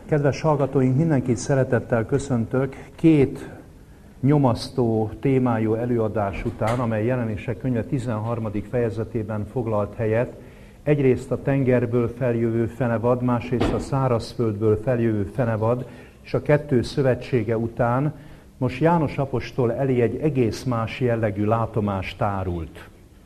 Kedves hallgatóink, mindenkit szeretettel köszöntök. Két nyomasztó témájú előadás után, amely Jelenések könyve 13. fejezetében foglalt helyet, egyrészt a tengerből feljövő fenevad, másrészt a szárazföldből feljövő fenevad, és a kettő szövetsége után most János apostol elé egy egész más jellegű látomás tárult.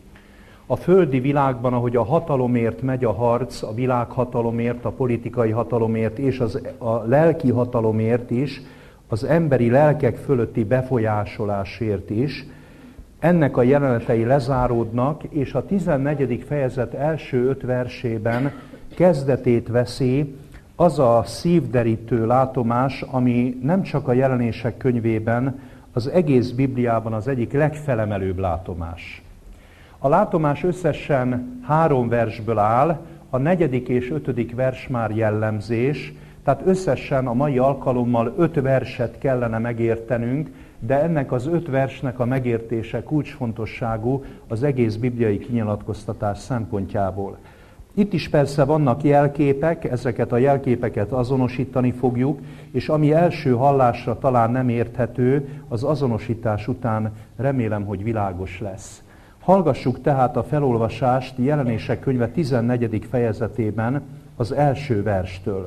A földi világban, ahogy a hatalomért megy a harc, a világhatalomért, a politikai hatalomért és a lelki hatalomért is, az emberi lelkek fölötti befolyásolásért is, ennek a jelenetei lezáródnak, és a 14. fejezet első 5 versében kezdetét veszi az a szívderítő látomás, ami nem csak a Jelenések könyvében, az egész Bibliában az egyik legfelemelőbb látomás. A látomás összesen 3 versből áll, a 4. és 5. vers már jellemzés, tehát összesen a mai alkalommal 5 verset kellene megértenünk, de ennek az 5 versnek a megértése kulcsfontosságú az egész bibliai kinyilatkoztatás szempontjából. Itt is persze vannak jelképek, ezeket a jelképeket azonosítani fogjuk, és ami első hallásra talán nem érthető, az azonosítás után remélem, hogy világos lesz. Hallgassuk tehát a felolvasást Jelenések könyve 14. fejezetében az első verstől.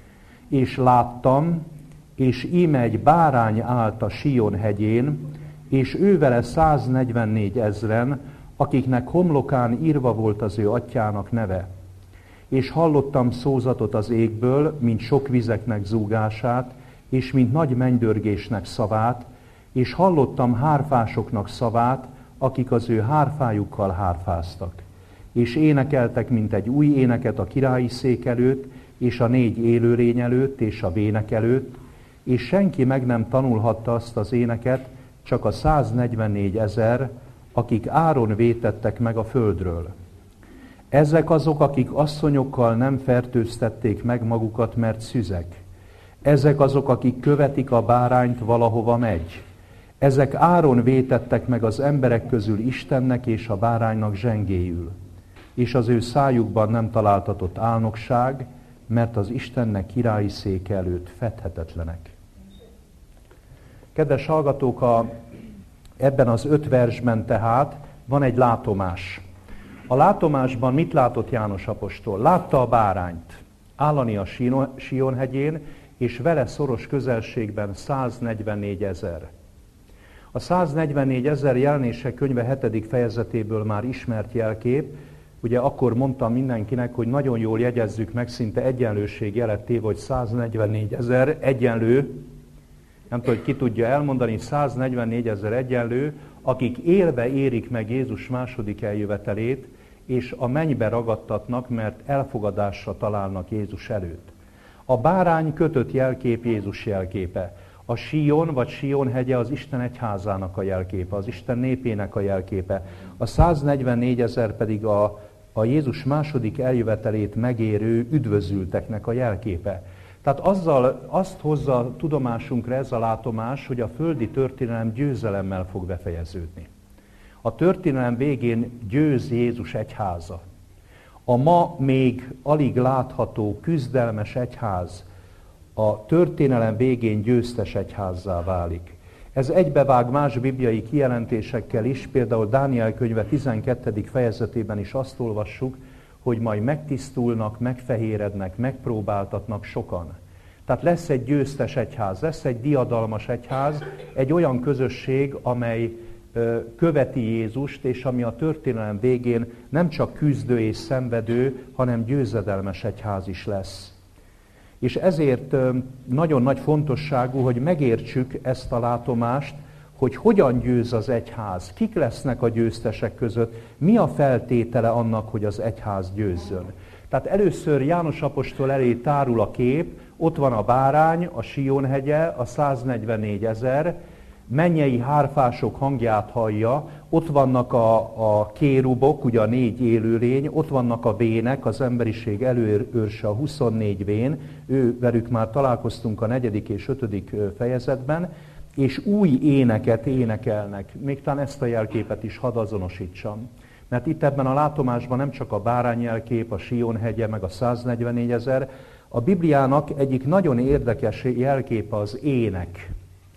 És láttam, és íme egy bárány állt a Sion hegyén, és ővele 144 000, akiknek homlokán írva volt az ő atyjának neve. És hallottam szózatot az égből, mint sok vizeknek zúgását, és mint nagy mennydörgésnek szavát, és hallottam hárfásoknak szavát, akik az ő hárfájukkal hárfáztak. És énekeltek, mint egy új éneket a királyi szék előtt, és a 4 élőlény előtt, és a vének előtt, és senki meg nem tanulhatta azt az éneket, csak a 144 000, akik áron vétettek meg a földről. Ezek azok, akik asszonyokkal nem fertőztették meg magukat, mert szüzek. Ezek azok, akik követik a bárányt, valahova megy. Ezek áron vétettek meg az emberek közül Istennek és a báránynak zsengéül. És az ő szájukban nem találtatott álnokság, mert az Istennek királyi széke előtt fedhetetlenek. Kedves hallgatók, ebben az 5 versben tehát van egy látomás. A látomásban mit látott János apostol? Látta a bárányt állani a Sion hegyén, és vele szoros közelségben 144 000. A 144 000 Jelenések könyve 7. fejezetéből már ismert jelkép. Ugye akkor mondtam mindenkinek, hogy nagyon jól jegyezzük meg, szinte egyenlőség jelet téve, hogy 144 000 egyenlő, nem tudom, hogy ki tudja elmondani, 144 000 egyenlő, akik élve érik meg Jézus második eljövetelét, és a mennybe ragadtatnak, mert elfogadásra találnak Jézus előtt. A bárány kötött jelkép Jézus jelképe. A Sion vagy Sion hegye az Isten egyházának a jelképe, az Isten népének a jelképe. A 144 000 pedig a Jézus második eljövetelét megérő üdvözülteknek a jelképe. Tehát azt hozza tudomásunkra ez a látomás, hogy a földi történelem győzelemmel fog befejeződni. A történelem végén győz Jézus egyháza. A ma még alig látható, küzdelmes egyház a történelem végén győztes egyházzá válik. Ez egybevág más bibliai kijelentésekkel is, például Dániel könyve 12. fejezetében is azt olvassuk, hogy majd megtisztulnak, megfehérednek, megpróbáltatnak sokan. Tehát lesz egy győztes egyház, lesz egy diadalmas egyház, egy olyan közösség, amely követi Jézust, és ami a történelem végén nem csak küzdő és szenvedő, hanem győzedelmes egyház is lesz. És ezért nagyon nagy fontosságú, hogy megértsük ezt a látomást, hogy hogyan győz az egyház, kik lesznek a győztesek között, mi a feltétele annak, hogy az egyház győzzön. Tehát először János apostol elé tárul a kép, ott van a bárány, a Sion hegye, a 144 000, mennyei hárfások hangját hallja, ott vannak a kérubok, ugye a 4 élőlény, ott vannak a vének, az emberiség előőrse, a 24 vén, velük már találkoztunk a 4. és 5. fejezetben, és új éneket énekelnek. Még talán ezt a jelképet is hadd azonosítsam. Mert itt ebben a látomásban nem csak a bárány jelkép, a Sion hegye, meg a 144 000, A Bibliának egyik nagyon érdekes jelképe az ének.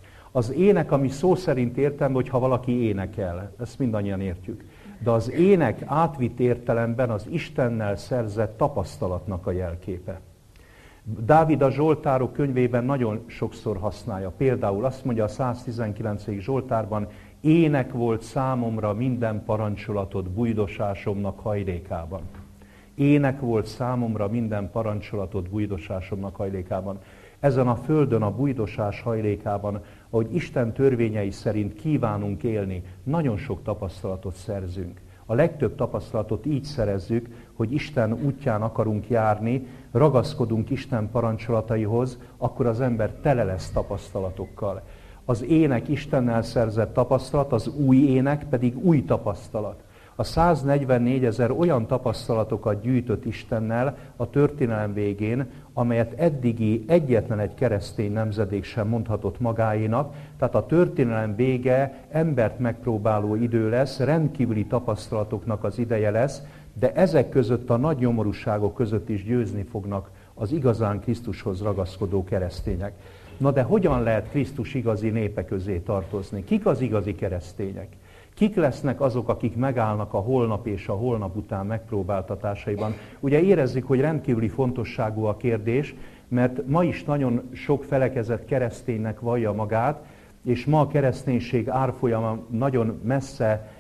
Az ének, ami szó szerint értem, hogy ha valaki énekel, ezt mindannyian értjük. De az ének átvitt értelemben az Istennel szerzett tapasztalatnak a jelképe. Dávid a Zsoltárok könyvében nagyon sokszor használja. Például azt mondja a 119. Zsoltárban, ének volt számomra minden parancsolatod bújdosásomnak hajlékában. Ének volt számomra minden parancsolatod bújdosásomnak hajlékában. Ezen a földön, a bújdosás hajlékában, ahogy Isten törvényei szerint kívánunk élni, nagyon sok tapasztalatot szerzünk. A legtöbb tapasztalatot így szerezzük, hogy Isten útján akarunk járni, ragaszkodunk Isten parancsolataihoz, akkor az ember tele lesz tapasztalatokkal. Az ének Istennel szerzett tapasztalat, az új ének pedig új tapasztalat. A 144 000 olyan tapasztalatokat gyűjtött Istennel a történelem végén, amelyet eddigi egyetlen egy keresztény nemzedék sem mondhatott magáénak, tehát a történelem vége embert megpróbáló idő lesz, rendkívüli tapasztalatoknak az ideje lesz, de ezek között a nagy nyomorúságok között is győzni fognak az igazán Krisztushoz ragaszkodó keresztények. Na de hogyan lehet Krisztus igazi népe közé tartozni? Kik az igazi keresztények? Kik lesznek azok, akik megállnak a holnap és a holnap után megpróbáltatásaiban? Ugye érezzük, hogy rendkívüli fontosságú a kérdés, mert ma is nagyon sok felekezett kereszténynek vallja magát, és ma a kereszténység árfolyama nagyon messze,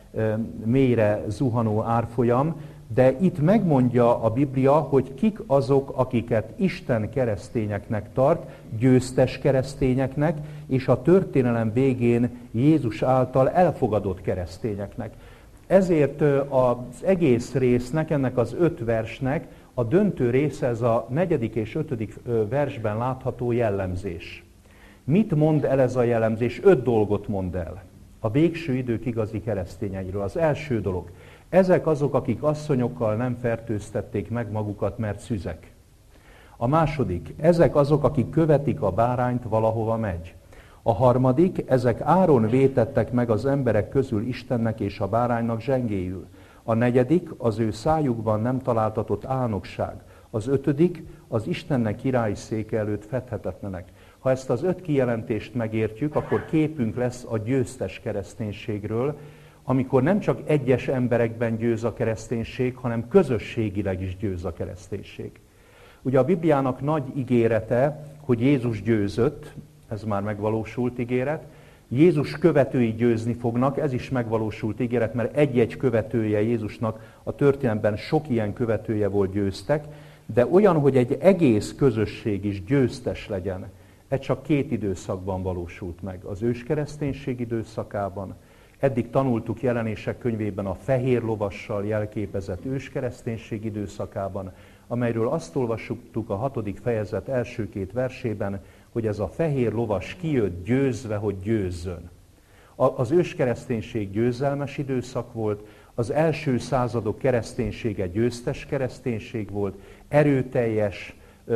mélyre zuhanó árfolyam, de itt megmondja a Biblia, hogy kik azok, akiket Isten keresztényeknek tart, győztes keresztényeknek, és a történelem végén Jézus által elfogadott keresztényeknek. Ezért az egész résznek, ennek az 5 versnek a döntő része ez a 4. és 5. versben látható jellemzés. Mit mond el ez a jellemzés? 5 dolgot mond el a végső idők igazi keresztényeiről. Az első dolog. Ezek azok, akik asszonyokkal nem fertőztették meg magukat, mert szüzek. A második, ezek azok, akik követik a bárányt, valahova megy. A harmadik, ezek áron vétettek meg az emberek közül Istennek és a báránynak zsengéül. A negyedik, az ő szájukban nem találtatott álnokság. Az 5, az Istennek királyi széke előtt fedhetetlenek. Ha ezt az 5 kijelentést megértjük, akkor képünk lesz a győztes kereszténységről, amikor nem csak egyes emberekben győz a kereszténység, hanem közösségileg is győz a kereszténység. Ugye a Bibliának nagy ígérete, hogy Jézus győzött, ez már megvalósult ígéret, Jézus követői győzni fognak, ez is megvalósult ígéret, mert egy-egy követője Jézusnak a történelemben sok ilyen követője volt, győztek, de olyan, hogy egy egész közösség is győztes legyen, ez csak 2 időszakban valósult meg. Az őskereszténység időszakában, eddig tanultuk Jelenések könyvében a fehér lovassal jelképezett őskereszténység időszakában, amelyről azt olvastuk a 6. fejezet első 2 versében, hogy ez a fehér lovas kijött győzve, hogy győzzön. Az őskereszténység győzelmes időszak volt, az első századok kereszténysége győztes kereszténység volt, erőteljes,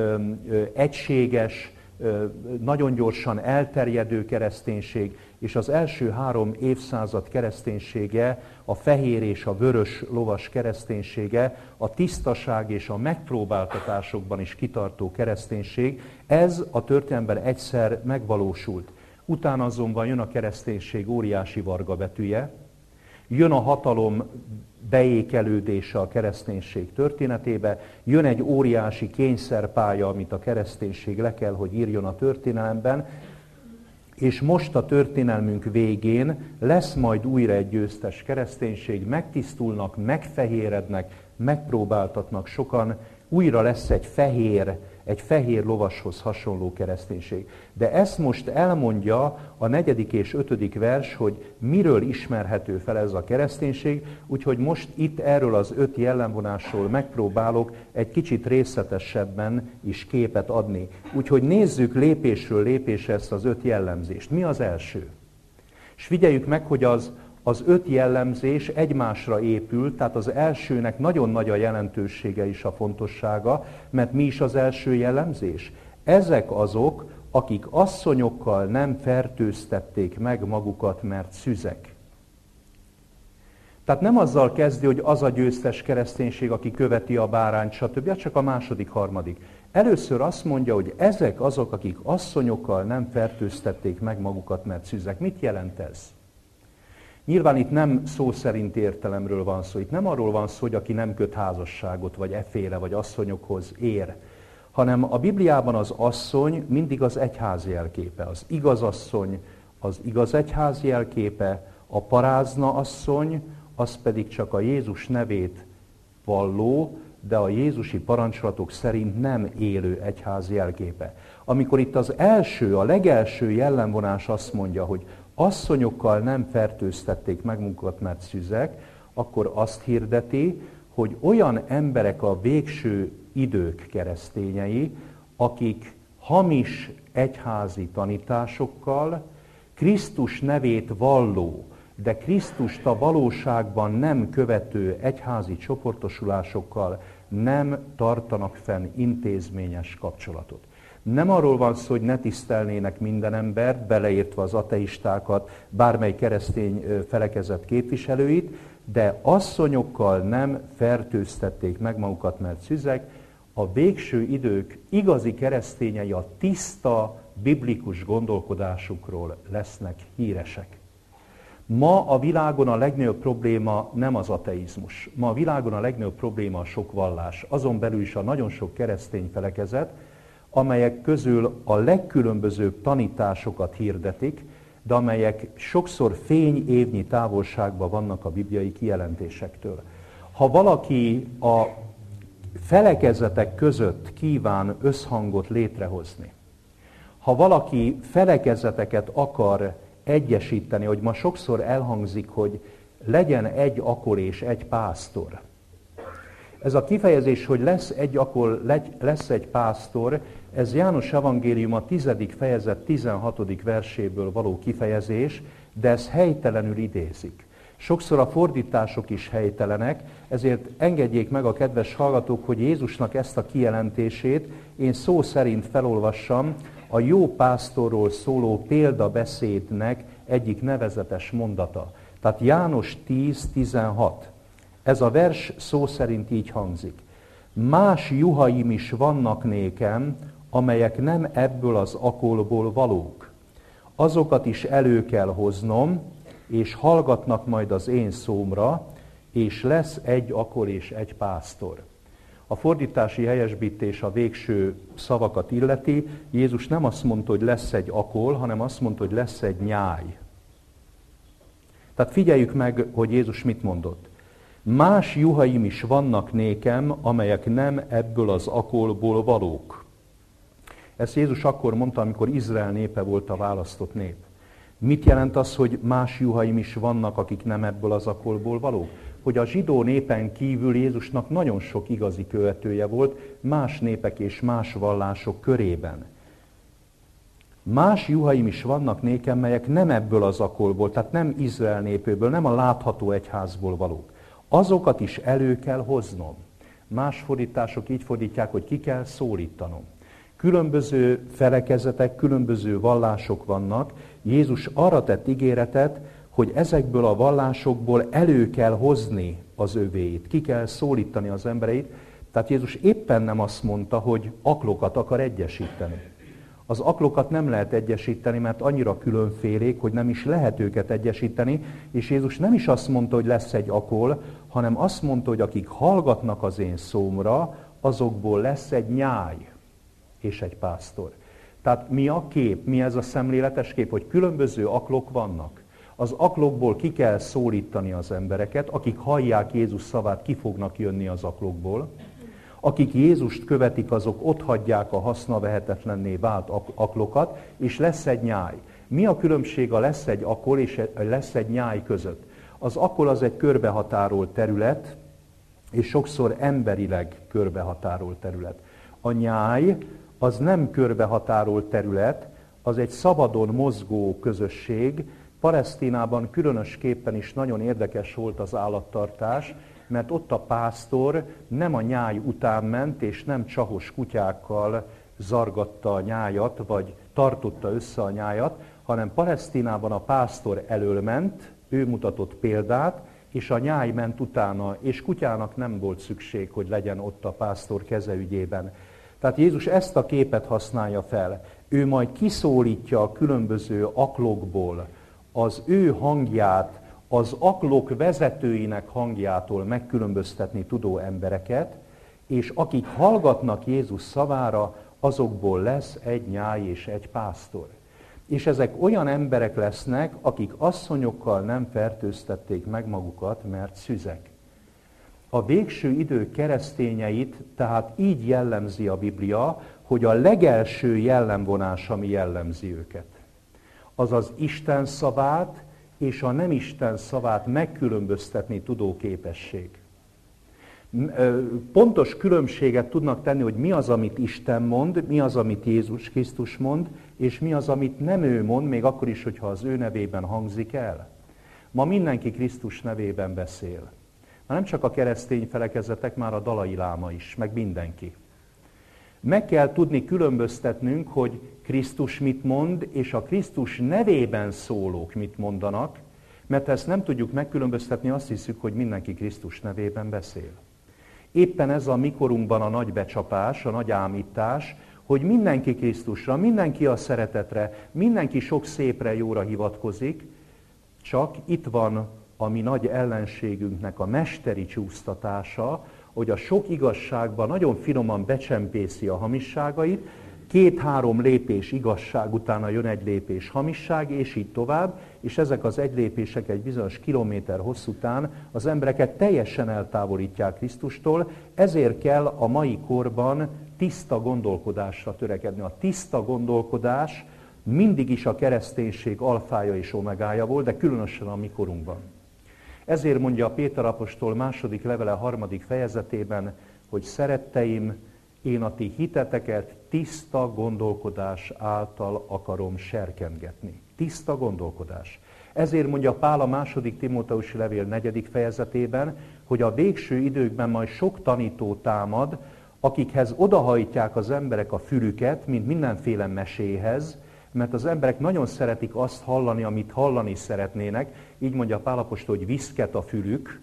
egységes, nagyon gyorsan elterjedő kereszténység, és az első 3 évszázad kereszténysége, a fehér és a vörös lovas kereszténysége, a tisztaság és a megpróbáltatásokban is kitartó kereszténység, ez a történelemben egyszer megvalósult. Utána azonban jön a kereszténység óriási varga betűje, jön a hatalom beékelődése a kereszténység történetébe, jön egy óriási kényszerpálya, amit a kereszténység le kell, hogy írjon a történelemben, és most a történelmünk végén lesz majd újra egy győztes kereszténység, megtisztulnak, megfehérednek, megpróbáltatnak sokan, újra lesz egy fehér lovashoz hasonló kereszténység. De ezt most elmondja a 4. és 5. vers, hogy miről ismerhető fel ez a kereszténység, úgyhogy most itt erről az 5 jellemvonásról megpróbálok egy kicsit részletesebben is képet adni. Úgyhogy nézzük lépésről lépésre ezt az 5 jellemzést. Mi az első? És figyeljük meg, hogy az 5 jellemzés egymásra épül, tehát az elsőnek nagyon nagy a jelentősége és a fontossága, mert mi is az első jellemzés? Ezek azok, akik asszonyokkal nem fertőztették meg magukat, mert szüzek. Tehát nem azzal kezdi, hogy az a győztes kereszténység, aki követi a bárányt, stb., csak a második, harmadik. Először azt mondja, hogy ezek azok, akik asszonyokkal nem fertőztették meg magukat, mert szűzek. Mit jelent ez? Nyilván itt nem szó szerint értelemről van szó. Itt nem arról van szó, hogy aki nem köt házasságot, vagy efféle, vagy asszonyokhoz ér, hanem a Bibliában az asszony mindig az egyház jelképe. Az igaz asszony az igaz egyház jelképe, a parázna asszony az pedig csak a Jézus nevét valló, de a jézusi parancsolatok szerint nem élő egyház jelképe. Amikor itt az első, a legelső jellemvonás azt mondja, hogy asszonyokkal nem fertőztették meg magukat, mert szüzek, akkor azt hirdeti, hogy olyan emberek a végső idők keresztényei, akik hamis egyházi tanításokkal, Krisztus nevét valló, de Krisztust a valóságban nem követő egyházi csoportosulásokkal nem tartanak fenn intézményes kapcsolatot. Nem arról van szó, hogy ne tisztelnének minden embert, beleértve az ateistákat, bármely keresztény felekezet képviselőit, de asszonyokkal nem fertőztették meg magukat, mert szüzek. A végső idők igazi keresztényei a tiszta, biblikus gondolkodásukról lesznek híresek. Ma a világon a legnagyobb probléma nem az ateizmus. Ma a világon a legnagyobb probléma a sok vallás. Azon belül is a nagyon sok keresztény felekezet, amelyek közül a legkülönbözőbb tanításokat hirdetik, de amelyek sokszor fényévnyi távolságban vannak a bibliai kijelentésektől. Ha valaki a felekezetek között kíván összhangot létrehozni, ha valaki felekezeteket akar egyesíteni, hogy ma sokszor elhangzik, hogy legyen egy akol és egy pásztor. Ez a kifejezés, hogy lesz egy akol, lesz egy pásztor, ez János evangélium a 10. fejezet 16. verséből való kifejezés, de ez helytelenül idézik. Sokszor a fordítások is helytelenek, ezért engedjék meg a kedves hallgatók, hogy Jézusnak ezt a kijelentését én szó szerint felolvassam, a jó pásztorról szóló példabeszédnek egyik nevezetes mondata. Tehát János 10:16. Ez a vers szó szerint így hangzik. Más juhaim is vannak nékem, amelyek nem ebből az akolból valók. Azokat is elő kell hoznom, és hallgatnak majd az én szómra, és lesz egy akol és egy pásztor. A fordítási helyesbítés a végső szavakat illeti. Jézus nem azt mondta, hogy lesz egy akol, hanem azt mondta, hogy lesz egy nyáj. Tehát figyeljük meg, hogy Jézus mit mondott. Más juhaim is vannak nékem, amelyek nem ebből az akolból valók. Ezt Jézus akkor mondta, amikor Izrael népe volt a választott nép. Mit jelent az, hogy más juhaim is vannak, akik nem ebből az akolból valók? Hogy a zsidó népen kívül Jézusnak nagyon sok igazi követője volt más népek és más vallások körében. Más juhaim is vannak nékem, melyek nem ebből az akolból, tehát nem Izrael népéből, nem a látható egyházból valók. Azokat is elő kell hoznom. Más fordítások így fordítják, hogy ki kell szólítanom. Különböző felekezetek, különböző vallások vannak. Jézus arra tett ígéretet, hogy ezekből a vallásokból elő kell hozni az övéit, ki kell szólítani az embereit. Tehát Jézus éppen nem azt mondta, hogy aklokat akar egyesíteni. Az aklokat nem lehet egyesíteni, mert annyira különfélék, hogy nem is lehet őket egyesíteni, és Jézus nem is azt mondta, hogy lesz egy akol, hanem azt mondta, hogy akik hallgatnak az én szómra, azokból lesz egy nyáj és egy pásztor. Tehát mi a kép, mi ez a szemléletes kép, hogy különböző aklok vannak. Az aklokból ki kell szólítani az embereket, akik hallják Jézus szavát, ki fognak jönni az aklokból. Akik Jézust követik, azok otthagyják a hasznavehetetlenné vált aklokat, és lesz egy nyáj. Mi a különbség a lesz egy akol és lesz egy nyáj között? Az akol az egy körbehatárolt terület, és sokszor emberileg körbehatárolt terület. A nyáj az nem körbehatárolt terület, az egy szabadon mozgó közösség. Palesztinában különösképpen is nagyon érdekes volt az állattartás, mert ott a pásztor nem a nyáj után ment, és nem csahos kutyákkal zargatta a nyájat, vagy tartotta össze a nyájat, hanem Palesztinában a pásztor elől ment, ő mutatott példát, és a nyáj ment utána, és kutyának nem volt szükség, hogy legyen ott a pásztor kezeügyében. Tehát Jézus ezt a képet használja fel. Ő majd kiszólítja a különböző aklokból az ő hangját, az aklok vezetőinek hangjától megkülönböztetni tudó embereket, és akik hallgatnak Jézus szavára, azokból lesz egy nyáj és egy pásztor. És ezek olyan emberek lesznek, akik asszonyokkal nem fertőztették meg magukat, mert szüzek. A végső idő keresztényeit tehát így jellemzi a Biblia, hogy a legelső jellemvonás, ami jellemzi őket. Azaz Isten szavát és a nem Isten szavát megkülönböztetni tudó képesség. Pontos különbséget tudnak tenni, hogy mi az, amit Isten mond, mi az, amit Jézus Krisztus mond, és mi az, amit nem ő mond, még akkor is, hogyha az ő nevében hangzik el. Ma mindenki Krisztus nevében beszél. Már nem csak a keresztény felekezetek, már a Dalai Láma is, meg mindenki. Meg kell tudni különböztetnünk, hogy Krisztus mit mond, és a Krisztus nevében szólók mit mondanak, mert ha ezt nem tudjuk megkülönböztetni, azt hiszük, hogy mindenki Krisztus nevében beszél. Éppen ez a mikorunkban a nagy becsapás, a nagy ámítás, hogy mindenki Krisztusra, mindenki a szeretetre, mindenki sok szépre, jóra hivatkozik, csak itt van a mi nagy ellenségünknek a mesteri csúsztatása, hogy a sok igazságban nagyon finoman becsempészi a hamisságait, 2-3 lépés igazság utána jön egy lépés hamisság, és így tovább, és ezek az egy lépések egy bizonyos kilométer hossz után az embereket teljesen eltávolítják Krisztustól, ezért kell a mai korban tiszta gondolkodásra törekedni. A tiszta gondolkodás mindig is a kereszténység alfája és omegája volt, de különösen a mi korunkban. Ezért mondja a Péter apostol második levele 3. fejezetében, hogy szeretteim, én a ti hiteteket tiszta gondolkodás által akarom serkengetni. Tiszta gondolkodás. Ezért mondja Pál a második Timóteusi levél 4. fejezetében, hogy a végső időkben majd sok tanító támad, akikhez odahajtják az emberek a fülüket, mint mindenféle meséhez, mert az emberek nagyon szeretik azt hallani, amit hallani szeretnének. Így mondja Pál apostol, hogy viszket a fülük,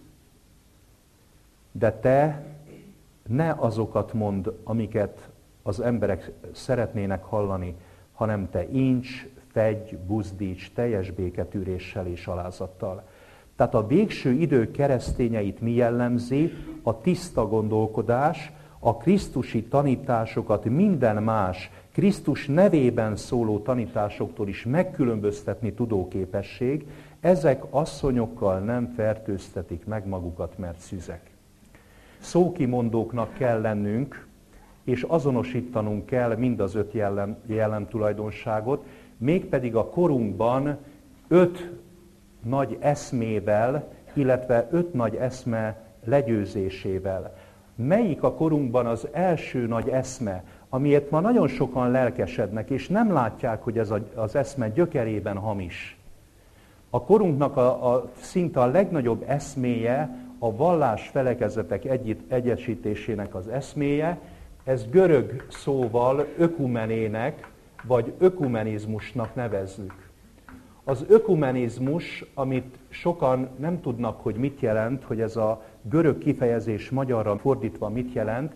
de te ne azokat mondd, amiket az emberek szeretnének hallani, hanem te incs, fedj, buzdíts teljes béketűréssel és alázattal. Tehát a végső idő keresztényeit mi jellemzi? A tiszta gondolkodás, a krisztusi tanításokat minden más, Krisztus nevében szóló tanításoktól is megkülönböztetni tudó képesség, ezek asszonyokkal nem fertőztetik meg magukat, mert szüzek. Szókimondóknak kell lennünk, és azonosítanunk kell mind az 5 jellemtulajdonságot, mégpedig a korunkban 5 nagy eszmével, illetve 5 nagy eszme legyőzésével. Melyik a korunkban az első nagy eszme, amiért ma nagyon sokan lelkesednek, és nem látják, hogy ez az eszme gyökerében hamis. A korunknak szinte a legnagyobb eszméje a vallás felekezetek egyesítésének az eszméje, ez görög szóval ökumenének, vagy ökumenizmusnak nevezzük. Az ökumenizmus, amit sokan nem tudnak, hogy mit jelent, hogy ez a görög kifejezés magyarra fordítva mit jelent,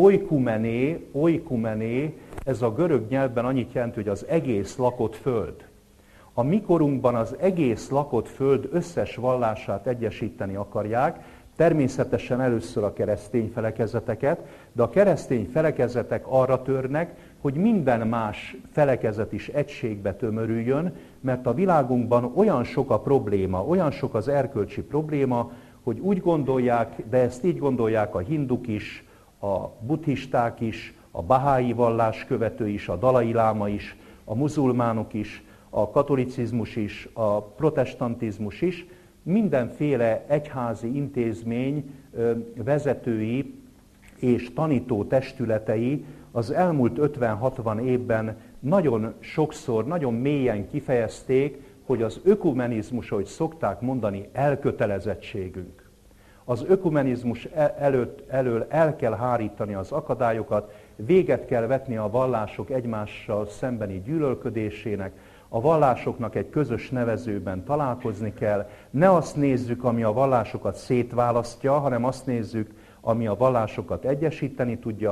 oikumené, ez a görög nyelvben annyit jelent, hogy az egész lakott föld. A mi korunkban az egész lakott föld összes vallását egyesíteni akarják, természetesen először a keresztény felekezeteket, de a keresztény felekezetek arra törnek, hogy minden más felekezet is egységbe tömörüljön, mert a világunkban olyan sok a probléma, olyan sok az erkölcsi probléma, hogy úgy gondolják, de ezt így gondolják a hinduk is, a buddhisták is, a bahái vallás követő is, a Dalai Láma is, a muzulmánok is, a katolicizmus is, a protestantizmus is, mindenféle egyházi intézmény vezetői és tanító testületei az elmúlt 50-60 évben nagyon sokszor, nagyon mélyen kifejezték, hogy az ökumenizmus, ahogy szokták mondani, elkötelezettségünk. Az ökumenizmus elől el kell hárítani az akadályokat, véget kell vetni a vallások egymással szembeni gyűlölködésének, a vallásoknak egy közös nevezőben találkozni kell. Ne azt nézzük, ami a vallásokat szétválasztja, hanem azt nézzük, ami a vallásokat egyesíteni tudja.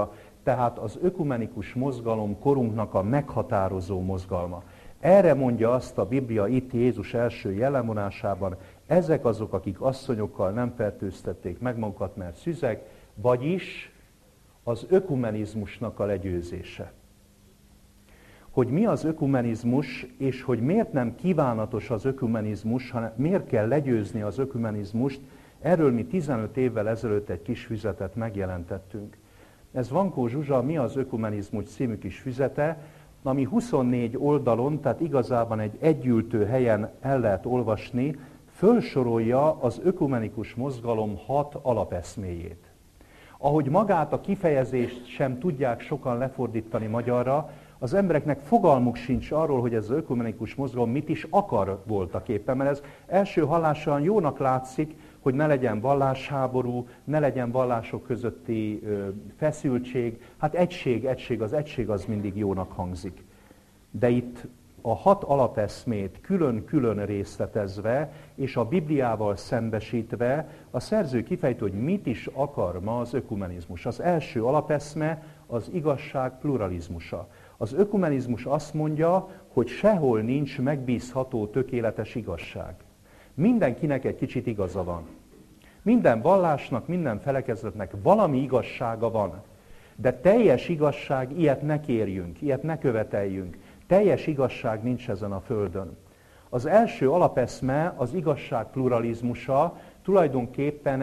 tehát az ökumenikus mozgalom korunknak a meghatározó mozgalma. Erre mondja azt a Biblia itt Jézus első jellemvonásában, ezek azok, akik asszonyokkal nem fertőztették meg magukat, mert szüzek, vagyis az ökumenizmusnak a legyőzése. Hogy mi az ökumenizmus, és hogy miért nem kívánatos az ökumenizmus, hanem miért kell legyőzni az ökumenizmust, erről mi 15 évvel ezelőtt egy kis füzetet megjelentettünk. Ez Vankó Zsuzsa Mi az ökumenizmus című kis füzete, ami 24 oldalon, tehát igazában egy együltő helyen el lehet olvasni, fölsorolja az ökumenikus mozgalom 6 alapeszméjét. Ahogy magát a kifejezést sem tudják sokan lefordítani magyarra, az embereknek fogalmuk sincs arról, hogy ez az ökumenikus mozgalom mit is akar voltak éppen, mert ez első hallásra jónak látszik, hogy ne legyen vallásháború, ne legyen vallások közötti feszültség. Hát az egység az mindig jónak hangzik. De itt a 6 alapeszmét külön-külön részletezve, és a Bibliával szembesítve, a szerző kifejti, hogy mit is akar ma az ökumenizmus. Az első alapeszme az igazság pluralizmusa. Az ökumenizmus azt mondja, hogy sehol nincs megbízható, tökéletes igazság. Mindenkinek egy kicsit igaza van. Minden vallásnak, minden felekezetnek valami igazsága van. De teljes igazság, ilyet ne kérjünk, ilyet ne követeljünk. Teljes igazság nincs ezen a földön. Az első alapeszme, az igazság pluralizmusa, tulajdonképpen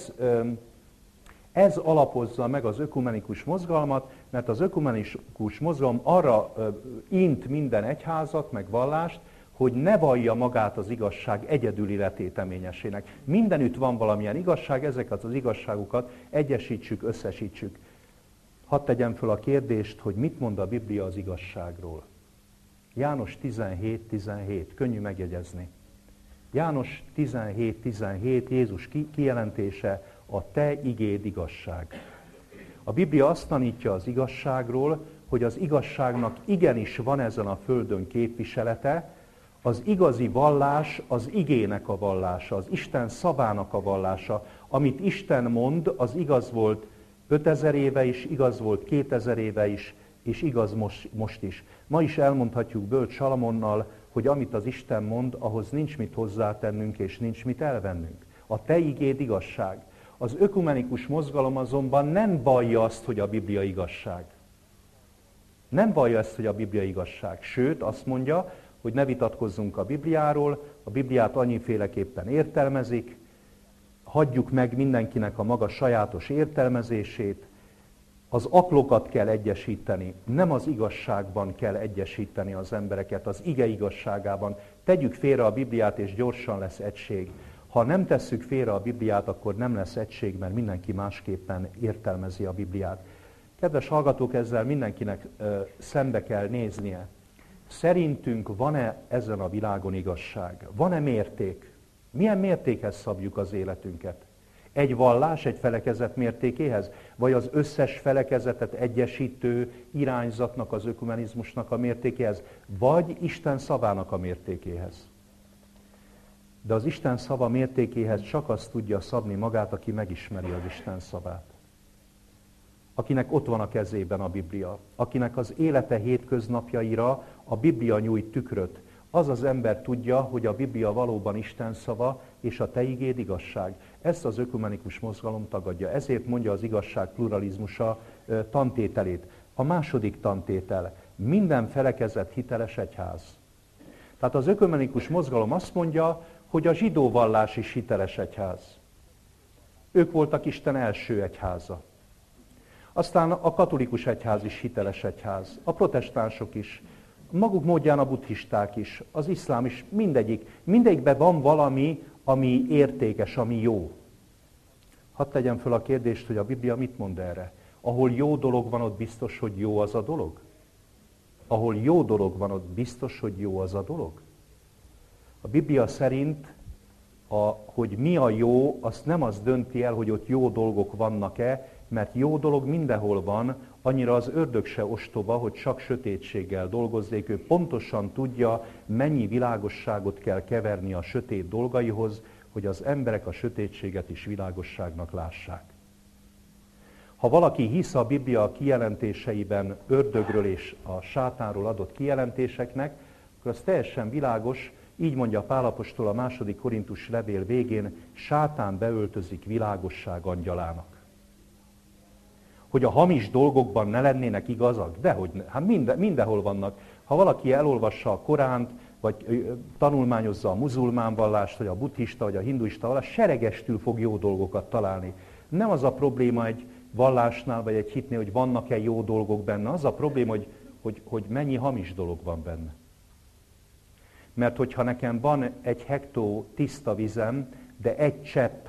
ez alapozza meg az ökumenikus mozgalmat, mert az ökumenikus mozgalom arra int minden egyházat, meg vallást, hogy ne vallja magát az igazság egyedüli letéteményesének. Mindenütt van valamilyen igazság, ezeket az igazságokat egyesítsük, összesítsük. Hadd tegyem föl a kérdést, hogy mit mond a Biblia az igazságról. János 17:17, könnyű megjegyezni. János 17:17, Jézus kijelentése, a te igéd igazság. A Biblia azt tanítja az igazságról, hogy az igazságnak igenis van ezen a földön képviselete, az igazi vallás az igének a vallása, az Isten szavának a vallása. Amit Isten mond, az igaz volt 5000 éve is, igaz volt 2000 éve is, és igaz most is. Ma is elmondhatjuk bölcs Salamonnal, hogy amit az Isten mond, ahhoz nincs mit hozzátennünk, és nincs mit elvennünk. A te igéd igazság. Az ökumenikus mozgalom azonban nem vallja azt, hogy a Biblia igazság. Nem vallja ezt, hogy a Biblia igazság. Sőt, azt mondja, hogy ne vitatkozzunk a Bibliáról, a Bibliát annyiféleképpen értelmezik, hagyjuk meg mindenkinek a maga sajátos értelmezését, az aklokat kell egyesíteni, nem az igazságban kell egyesíteni az embereket, az ige igazságában. Tegyük félre a Bibliát, és gyorsan lesz egység. Ha nem tesszük félre a Bibliát, akkor nem lesz egység, mert mindenki másképpen értelmezi a Bibliát. Kedves hallgatók, ezzel mindenkinek szembe kell néznie. Szerintünk van-e ezen a világon igazság? Van-e mérték? Milyen mértékhez szabjuk az életünket? Egy vallás, egy felekezet mértékéhez? Vagy az összes felekezetet egyesítő irányzatnak, az ökumenizmusnak a mértékéhez? Vagy Isten szavának a mértékéhez? De az Isten szava mértékéhez csak azt tudja szabni magát, aki megismeri az Isten szavát. Akinek ott van a kezében a Biblia. Akinek az élete hétköznapjaira a Biblia nyújt tükröt. Az az ember tudja, hogy a Biblia valóban Isten szava, és a te igéd igazság. Ezt az ökumenikus mozgalom tagadja. Ezért mondja az igazság pluralizmusa tantételét. A második tantétel. Minden felekezet hiteles egyház. Tehát az ökumenikus mozgalom azt mondja, hogy a zsidó vallás is hiteles egyház. Ők voltak Isten első egyháza. Aztán a katolikus egyház is hiteles egyház, a protestánsok is, maguk módján a buddhisták is, az iszlám is, mindegyikben van valami, ami értékes, ami jó. Hadd tegyem föl a kérdést, hogy a Biblia mit mond erre? Ahol jó dolog van, ott biztos, hogy jó az a dolog? Ahol jó dolog van, ott biztos, hogy jó az a dolog? A Biblia szerint, hogy mi a jó, azt nem az dönti el, hogy ott jó dolgok vannak-e, mert jó dolog mindenhol van, annyira az ördög se ostoba, hogy csak sötétséggel dolgozzék. Ő pontosan tudja, mennyi világosságot kell keverni a sötét dolgaihoz, hogy az emberek a sötétséget is világosságnak lássák. Ha valaki hisz a Biblia kijelentéseiben ördögről és a sátánról adott kijelentéseknek, akkor az teljesen világos, így mondja Pál apostol a 2. Korintus levél végén, sátán beöltözik világosság angyalának. Hogy a hamis dolgokban ne lennének igazak? Dehogy ne. Hát mindenhol vannak. Ha valaki elolvassa a Koránt, vagy tanulmányozza a muzulmán vallást, vagy a buddhista, vagy a hinduista vallást, seregestül fog jó dolgokat találni. Nem az a probléma egy vallásnál, vagy egy hitnél, hogy vannak-e jó dolgok benne. Az a probléma, hogy mennyi hamis dolog van benne. Mert hogyha nekem van 1 hektó tiszta vizem, de 1 csepp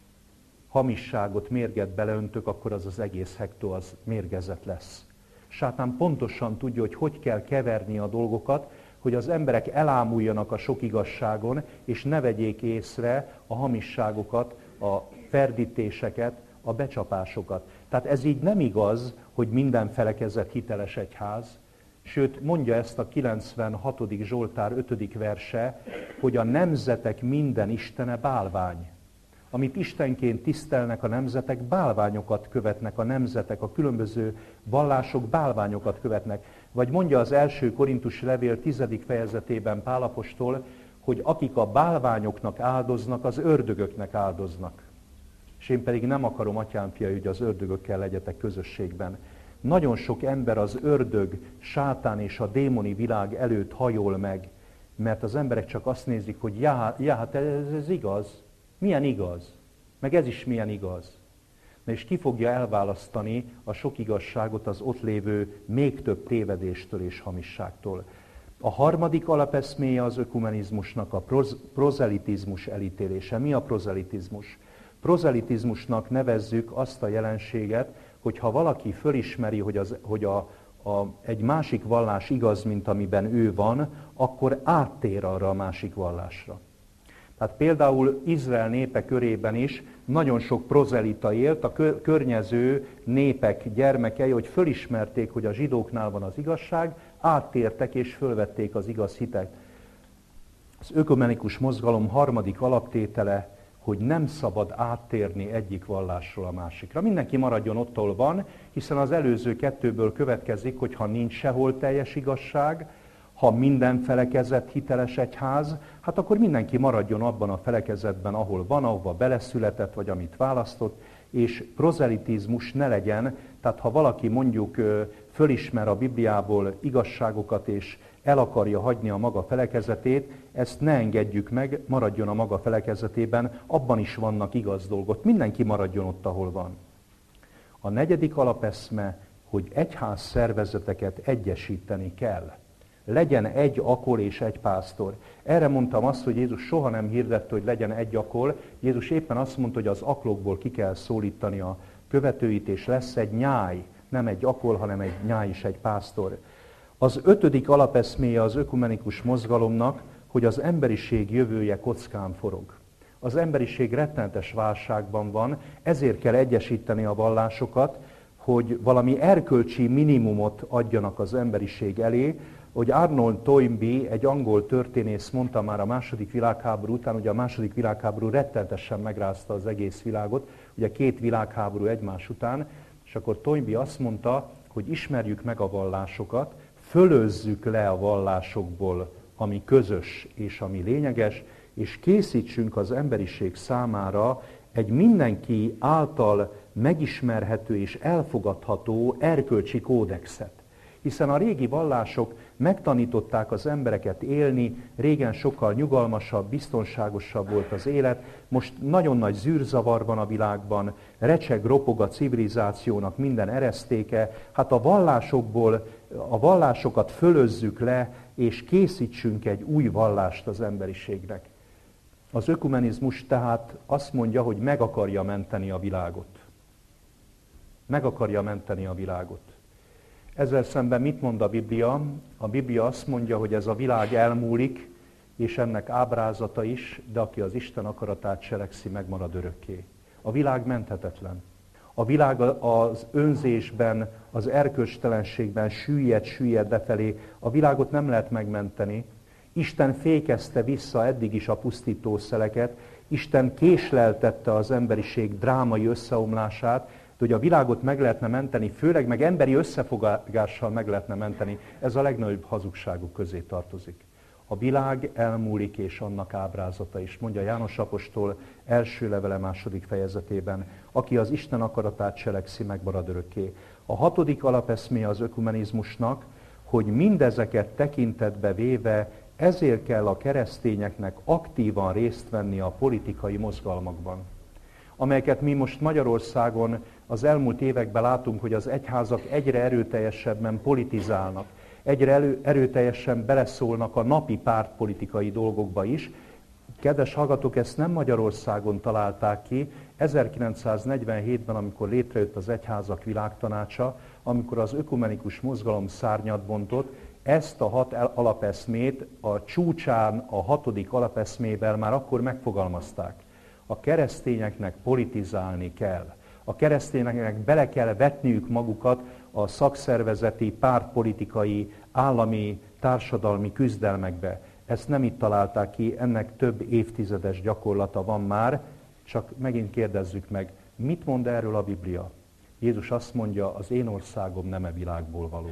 hamisságot, mérget beleöntök, akkor az egész hektó az mérgezett lesz. Sátán pontosan tudja, hogy kell keverni a dolgokat, hogy az emberek elámuljanak a sok igazságon, és ne vegyék észre a hamisságokat, a ferdítéseket, a becsapásokat. Tehát ez így nem igaz, hogy minden felekezet hiteles egyház, sőt, mondja ezt a 96. Zsoltár 5. verse, hogy a nemzetek minden istene bálvány. Amit istenként tisztelnek a nemzetek, bálványokat követnek a nemzetek, a különböző vallások bálványokat követnek. Vagy mondja az 1. Korintus levél 10. fejezetében Pál apostol, hogy akik a bálványoknak áldoznak, az ördögöknek áldoznak. És én pedig nem akarom, atyám fiai, hogy az ördögökkel legyetek közösségben. Nagyon sok ember az ördög, sátán és a démoni világ előtt hajol meg, mert az emberek csak azt nézik, hogy hát ez igaz. Milyen igaz? Meg ez is milyen igaz? Na és ki fogja elválasztani a sok igazságot az ott lévő még több tévedéstől és hamisságtól? A harmadik alapeszméje az ökumenizmusnak a prozelitizmus elítélése. Mi a prozelitizmus? Prozelitizmusnak nevezzük azt a jelenséget, hogy ha valaki fölismeri, hogy egy másik vallás igaz, mint amiben ő van, akkor áttér arra a másik vallásra. Tehát például Izrael népe körében is nagyon sok prozelita élt, a környező népek gyermekei, hogy fölismerték, hogy a zsidóknál van az igazság, áttértek és fölvették az igaz hitet. Az ökumenikus mozgalom harmadik alaptétele, hogy nem szabad áttérni egyik vallásról a másikra. Mindenki maradjon ott, ahol van, hiszen az előző kettőből következik, hogy ha nincs sehol teljes igazság, ha minden felekezet hiteles egyház, hát akkor mindenki maradjon abban a felekezetben, ahol van, ahova beleszületett, vagy amit választott, és prozelitizmus ne legyen, tehát ha valaki mondjuk fölismer a Bibliából igazságokat, és el akarja hagyni a maga felekezetét, ezt ne engedjük meg, maradjon a maga felekezetében, abban is vannak igaz dolgok. Mindenki maradjon ott, ahol van. A negyedik alapeszme, hogy egyház szervezeteket egyesíteni kell. Legyen egy akol és egy pásztor. Erre mondtam azt, hogy Jézus soha nem hirdette, hogy legyen egy akol. Jézus éppen azt mondta, hogy az aklokból ki kell szólítani a követőit, és lesz egy nyáj. Nem egy akol, hanem egy nyáj és egy pásztor. Az ötödik alapeszméje az ökumenikus mozgalomnak, hogy az emberiség jövője kockán forog. Az emberiség rettenetes válságban van, ezért kell egyesíteni a vallásokat, hogy valami erkölcsi minimumot adjanak az emberiség elé, hogy Arnold Toynbee, egy angol történész mondta már a II. Világháború után, ugye a II. Világháború rettenetesen megrázta az egész világot, ugye 2 világháború egymás után, és akkor Toynbee azt mondta, hogy ismerjük meg a vallásokat, fölözzük le a vallásokból, ami közös és ami lényeges, és készítsünk az emberiség számára egy mindenki által megismerhető és elfogadható erkölcsi kódexet. Hiszen a régi vallások megtanították az embereket élni, régen sokkal nyugalmasabb, biztonságosabb volt az élet, most nagyon nagy zűrzavar van a világban, recseg, ropog a civilizációnak minden eresztéke, hát a vallásokat fölözzük le, és készítsünk egy új vallást az emberiségnek. Az ökumenizmus tehát azt mondja, hogy meg akarja menteni a világot. Meg akarja menteni a világot. Ezzel szemben mit mond a Biblia? A Biblia azt mondja, hogy ez a világ elmúlik, és ennek ábrázata is, de aki az Isten akaratát cselekszi, megmarad örökké. A világ menthetetlen. A világ az önzésben, az erkölcstelenségben süllyed befelé. A világot nem lehet megmenteni. Isten fékezte vissza eddig is a pusztító szeleket. Isten késleltette az emberiség drámai összeomlását, hogy a világot meg lehetne menteni, főleg meg emberi összefogással meg lehetne menteni, ez a legnagyobb hazugságuk közé tartozik. A világ elmúlik, és annak ábrázata is, mondja János apostol első levele második fejezetében, aki az Isten akaratát cselekszi, megmarad örökké. A 6. alapeszméje az ökumenizmusnak, hogy mindezeket tekintetbe véve, ezért kell a keresztényeknek aktívan részt venni a politikai mozgalmakban, amelyeket mi most Magyarországon az elmúlt években látunk, hogy az egyházak egyre erőteljesebben politizálnak, egyre erőteljesen beleszólnak a napi pártpolitikai dolgokba is. Kedves hallgatók, ezt nem Magyarországon találták ki, 1947-ben, amikor létrejött az Egyházak Világtanácsa, amikor az ökumenikus mozgalom szárnyat bontott, ezt a 6 alapeszmét a csúcsán, a 6. alapeszmével már akkor megfogalmazták. A keresztényeknek politizálni kell. A keresztényeknek bele kell vetniük magukat a szakszervezeti, pártpolitikai, állami, társadalmi küzdelmekbe. Ezt nem itt találták ki, ennek több évtizedes gyakorlata van már, csak megint kérdezzük meg, mit mond erről a Biblia? Jézus azt mondja, az én országom nem e világból való.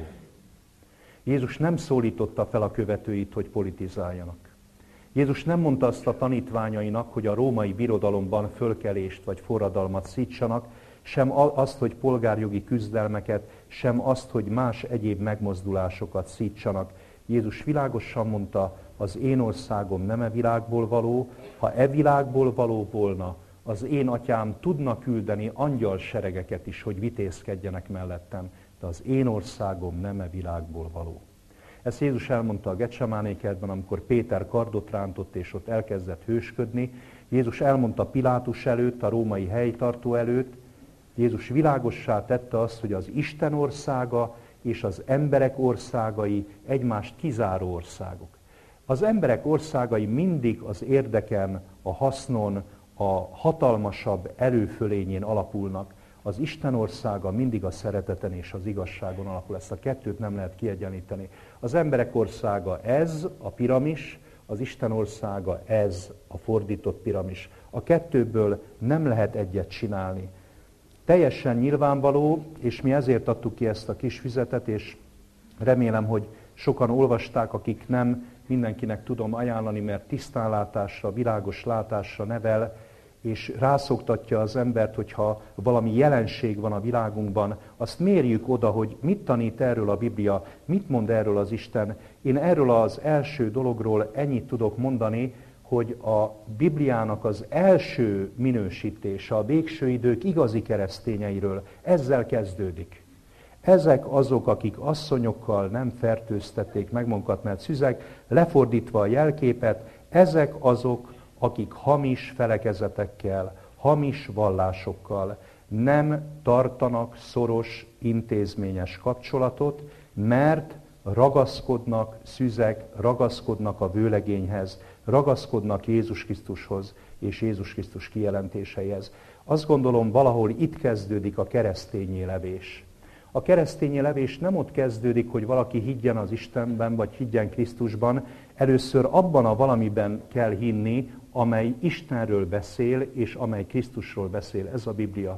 Jézus nem szólította fel a követőit, hogy politizáljanak. Jézus nem mondta azt a tanítványainak, hogy a római birodalomban fölkelést vagy forradalmat szítsanak, sem azt, hogy polgárjogi küzdelmeket, sem azt, hogy más egyéb megmozdulásokat szítsanak. Jézus világosan mondta, az én országom nem e világból való, ha e világból való volna, az én atyám tudna küldeni angyalseregeket is, hogy vitézkedjenek mellettem, de az én országom nem e világból való. Ezt Jézus elmondta a Getsemáné kertben, amikor Péter kardot rántott, és ott elkezdett hősködni. Jézus elmondta Pilátus előtt, a római helytartó előtt. Jézus világossá tette azt, hogy az Isten országa és az emberek országai egymást kizáró országok. Az emberek országai mindig az érdeken, a hasznon, a hatalmasabb erőfölényén alapulnak. Az Isten országa mindig a szereteten és az igazságon alapul. Ezt a kettőt nem lehet kiegyenlíteni. Az emberek országa ez, a piramis, az Isten országa ez, a fordított piramis. A kettőből nem lehet egyet csinálni. Teljesen nyilvánvaló, és mi ezért adtuk ki ezt a kis füzetet, és remélem, hogy sokan olvasták, akik nem, mindenkinek tudom ajánlani, mert tisztánlátásra, világos látásra nevel, és rászoktatja az embert, hogyha valami jelenség van a világunkban, azt mérjük oda, hogy mit tanít erről a Biblia, mit mond erről az Isten. Én erről az első dologról ennyit tudok mondani, hogy a Bibliának az első minősítése a végső idők igazi keresztényeiről ezzel kezdődik. Ezek azok, akik asszonyokkal nem fertőztették meg magukat, mert szüzek, lefordítva a jelképet, ezek azok, akik hamis felekezetekkel, hamis vallásokkal nem tartanak szoros intézményes kapcsolatot, mert ragaszkodnak szüzek, ragaszkodnak a vőlegényhez, ragaszkodnak Jézus Krisztushoz és Jézus Krisztus kijelentéseihez. Azt gondolom, valahol itt kezdődik a keresztényé levés. A keresztényé levés nem ott kezdődik, hogy valaki higgyen az Istenben, vagy higgyen Krisztusban. Először abban a valamiben kell hinni, amely Istenről beszél, és amely Krisztusról beszél. Ez a Biblia.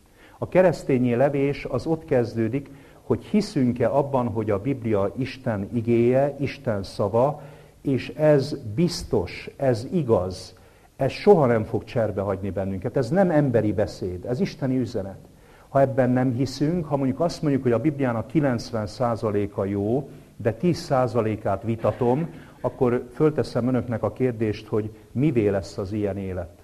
A keresztényé levés az ott kezdődik, hogy hiszünk-e abban, hogy a Biblia Isten igéje, Isten szava, és ez biztos, ez igaz, ez soha nem fog cserbehagyni bennünket. Ez nem emberi beszéd, ez isteni üzenet. Ha ebben nem hiszünk, ha mondjuk azt mondjuk, hogy a Bibliának 90%-a jó, de 10%-át vitatom, akkor fölteszem önöknek a kérdést, hogy mivé lesz az ilyen élet.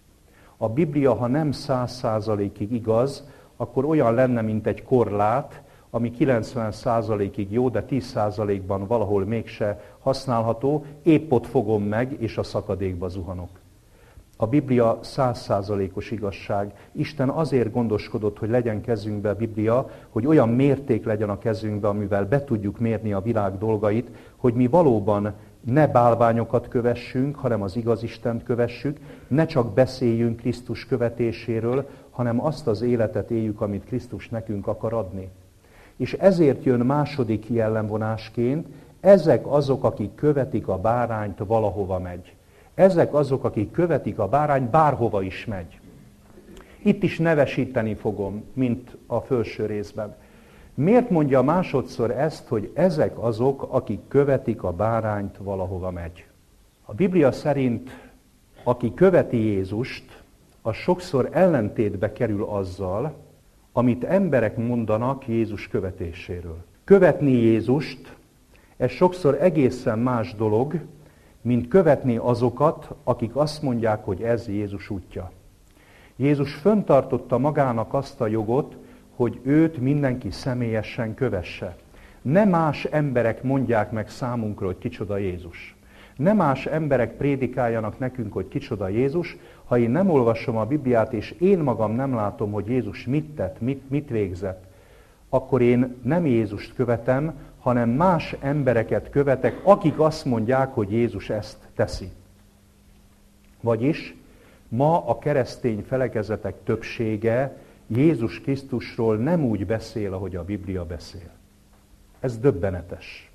A Biblia, ha nem 100%-ig igaz, akkor olyan lenne, mint egy korlát, ami 90%-ig jó, de 10%-ban valahol mégse használható, épp ott fogom meg, és a szakadékba zuhanok. A Biblia 100%-os igazság. Isten azért gondoskodott, hogy legyen kezünkbe a Biblia, hogy olyan mérték legyen a kezünkbe, amivel be tudjuk mérni a világ dolgait, hogy mi valóban ne bálványokat kövessünk, hanem az igaz Istent kövessük, ne csak beszéljünk Krisztus követéséről, hanem azt az életet éljük, amit Krisztus nekünk akar adni. És ezért jön második jellemvonásként, ezek azok, akik követik a bárányt, valahova megy. Ezek azok, akik követik a bárány, bárhova is megy. Itt is nevesíteni fogom, mint a felső részben. Miért mondja másodszor ezt, hogy ezek azok, akik követik a bárányt, valahova megy? A Biblia szerint, aki követi Jézust, az sokszor ellentétbe kerül azzal, amit emberek mondanak Jézus követéséről. Követni Jézust, ez sokszor egészen más dolog, mint követni azokat, akik azt mondják, hogy ez Jézus útja. Jézus fenntartotta magának azt a jogot, hogy őt mindenki személyesen kövesse. Nem más emberek mondják meg számunkra, hogy kicsoda Jézus. Nem más emberek prédikáljanak nekünk, hogy kicsoda Jézus. Ha én nem olvasom a Bibliát, és én magam nem látom, hogy Jézus mit tett, mit végzett, akkor én nem Jézust követem, hanem más embereket követek, akik azt mondják, hogy Jézus ezt teszi. Vagyis ma a keresztény felekezetek többsége Jézus Krisztusról nem úgy beszél, ahogy a Biblia beszél. Ez döbbenetes.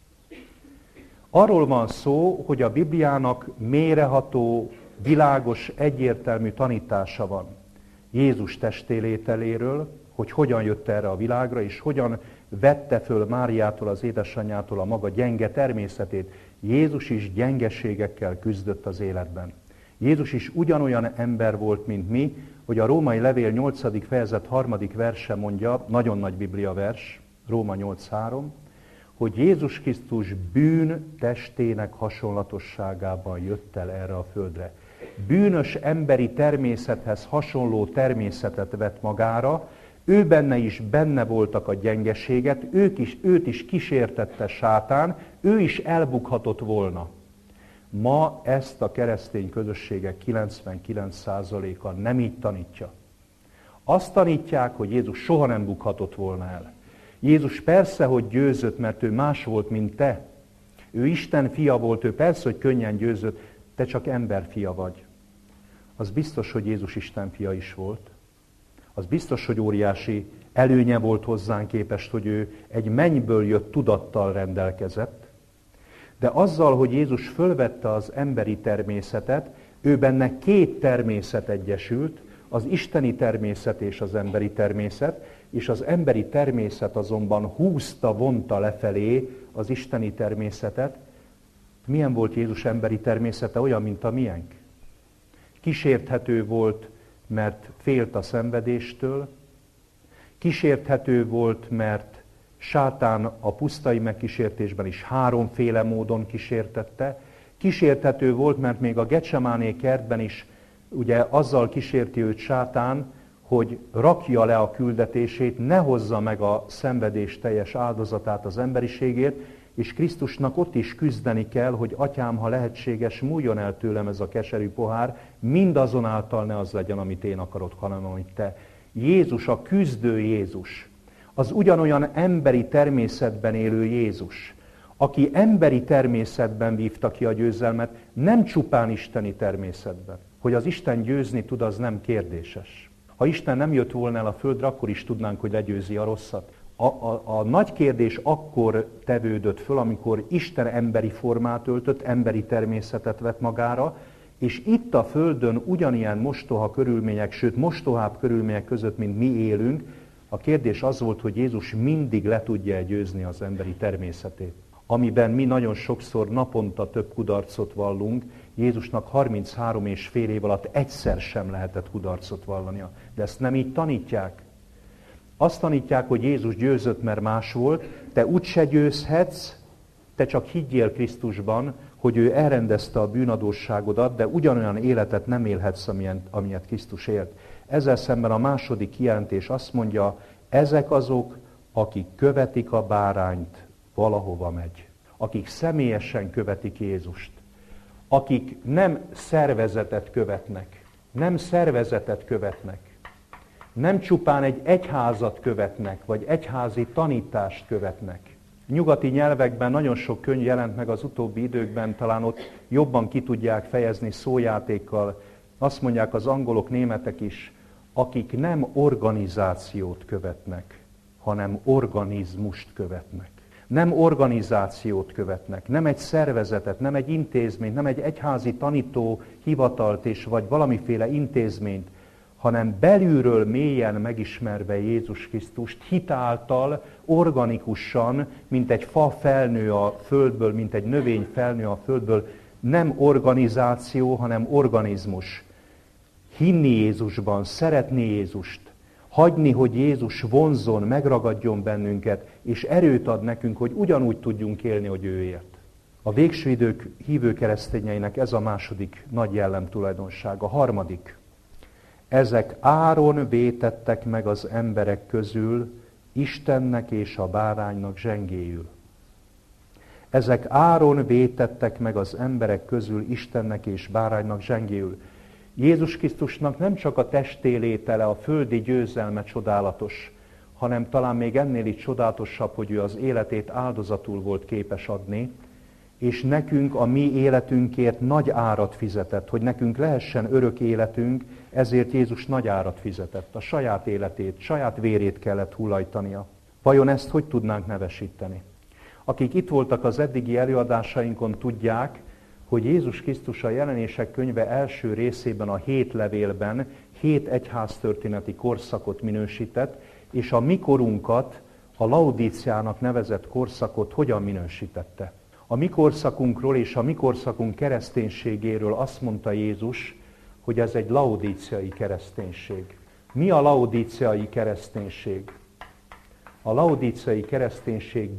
Arról van szó, hogy a Bibliának mélyreható, világos, egyértelmű tanítása van Jézus testélételéről, hogy hogyan jött erre a világra, és hogyan vette föl Máriától, az édesanyjától a maga gyenge természetét. Jézus is gyengeségekkel küzdött az életben. Jézus is ugyanolyan ember volt, mint mi, hogy a Római Levél 8. fejezet 3. verse mondja, nagyon nagy Biblia vers, Róma 8.3, hogy Jézus Krisztus bűn testének hasonlatosságában jött el erre a földre. Bűnös emberi természethez hasonló természetet vett magára, ő benne is benne voltak a gyengeséget, őt is kísértette sátán, ő is elbukhatott volna. Ma ezt a keresztény közösségek 99%-a nem így tanítja. Azt tanítják, hogy Jézus soha nem bukhatott volna el. Jézus persze, hogy győzött, mert ő más volt, mint te. Ő Isten fia volt, ő persze, hogy könnyen győzött, te csak emberfia vagy. Az biztos, hogy Jézus Isten fia is volt. Az biztos, hogy óriási előnye volt hozzánk képest, hogy ő egy mennyből jött tudattal rendelkezett. De azzal, hogy Jézus fölvette az emberi természetet, ő benne két természet egyesült, az isteni természet és az emberi természet, és az emberi természet azonban húzta, vonta lefelé az isteni természetet. Milyen volt Jézus emberi természete? Olyan, mint a miénk. Kísérthető volt, mert félt a szenvedéstől. Kísérthető volt, mert sátán a pusztai megkísértésben is háromféle módon kísértette. Kísérthető volt, mert még a Getsemáné kertben is ugye azzal kísérti őt sátán, hogy rakja le a küldetését, ne hozza meg a szenvedés teljes áldozatát az emberiségért, és Krisztusnak ott is küzdeni kell, hogy atyám, ha lehetséges, múljon el tőlem ez a keserű pohár, mindazonáltal ne az legyen, amit én akarok, hanem amit te. Jézus, a küzdő Jézus, az ugyanolyan emberi természetben élő Jézus, aki emberi természetben vívta ki a győzelmet, nem csupán isteni természetben. Hogy az Isten győzni tud, az nem kérdéses. Ha Isten nem jött volna el a földre, akkor is tudnánk, hogy legyőzi a rosszat. A nagy kérdés akkor tevődött föl, amikor Isten emberi formát öltött, emberi természetet vett magára, és itt a földön ugyanilyen mostoha körülmények, sőt mostohább körülmények között, mint mi élünk, a kérdés az volt, hogy Jézus mindig le tudja győzni az emberi természetét. Amiben mi nagyon sokszor naponta több kudarcot vallunk, Jézusnak 33,5 év alatt egyszer sem lehetett kudarcot vallania. De ezt nem így tanítják. Azt tanítják, hogy Jézus győzött, mert más volt, te úgyse győzhetsz, te csak higgyél Krisztusban, hogy ő elrendezte a bűnadósságodat, de ugyanolyan életet nem élhetsz, amilyet Krisztus élt. Ezzel szemben a második kijelentés azt mondja, ezek azok, akik követik a bárányt, valahova megy. Akik személyesen követik Jézust. Akik nem szervezetet követnek. Nem szervezetet követnek. Nem csupán egy egyházat követnek, vagy egyházi tanítást követnek. Nyugati nyelvekben nagyon sok könyv jelent meg az utóbbi időkben, talán ott jobban ki tudják fejezni szójátékkal. Azt mondják az angolok, németek is, akik nem organizációt követnek, hanem organizmust követnek. Nem organizációt követnek, nem egy szervezetet, nem egy intézményt, nem egy egyházi tanító hivatalt és vagy valamiféle intézményt, hanem belülről mélyen megismerve Jézus Krisztust, hitáltal, organikusan, mint egy fa felnő a földből, mint egy növény felnő a földből, nem organizáció, hanem organizmus. Hinni Jézusban, szeretni Jézust, hagyni, hogy Jézus vonzzon, megragadjon bennünket, és erőt ad nekünk, hogy ugyanúgy tudjunk élni, hogy ő élt. A végső idők hívő keresztényeinek ez a második nagy jellemtulajdonság. A harmadik. Ezek áron vétettek meg az emberek közül, Istennek és a báránynak zsengéül. Ezek áron vétettek meg az emberek közül, Istennek és báránynak zsengéül. Jézus Krisztusnak nem csak a testélétele, a földi győzelme csodálatos, hanem talán még ennél is csodálatosabb, hogy ő az életét áldozatul volt képes adni, és nekünk a mi életünkért nagy árat fizetett, hogy nekünk lehessen örök életünk, ezért Jézus nagy árat fizetett. A saját életét, saját vérét kellett hullajtania. Vajon ezt hogy tudnánk nevesíteni? Akik itt voltak az eddigi előadásainkon, tudják, hogy Jézus Krisztus a Jelenések könyve első részében, a 7 levélben 7 egyháztörténeti korszakot minősített, és a mi korunkat, a Laodíciának nevezett korszakot hogyan minősítette. A mi korszakunkról és a mi korszakunk kereszténységéről azt mondta Jézus, hogy ez egy laodíciai kereszténység. Mi a laodíciai kereszténység? A laodíciai kereszténység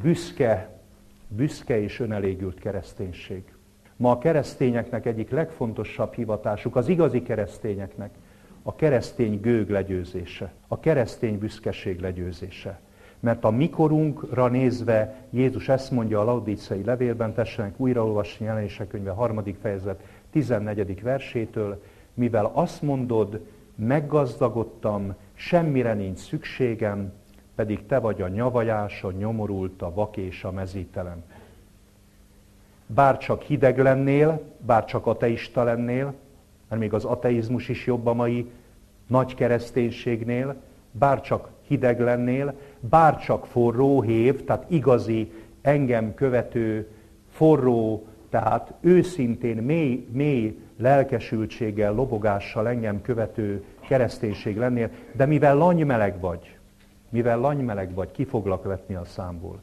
büszke és önelégült kereszténység. Ma a keresztényeknek egyik legfontosabb hivatásuk, az igazi keresztényeknek, a keresztény gőg legyőzése, a keresztény büszkeség legyőzése. Mert a mikorunkra nézve Jézus ezt mondja a laodíciai levélben, tessenek újraolvasni Jelenések könyve 3. fejezet 14. versétől, mivel azt mondod, meggazdagodtam, semmire nincs szükségem, pedig te vagy a nyavajás, a nyomorult, a vak és a mezítelen. Bár csak hideg lennél, bár csak ateista lennél, mert még az ateizmus is jobb a mai nagy kereszténységnél, bár csak hideg lennél, bár csak forró hév, tehát igazi, engem követő, forró, tehát őszintén, mély lelkesültséggel, lobogással engem követő kereszténység lennél, de mivel langymeleg vagy, ki foglak vetni a számból.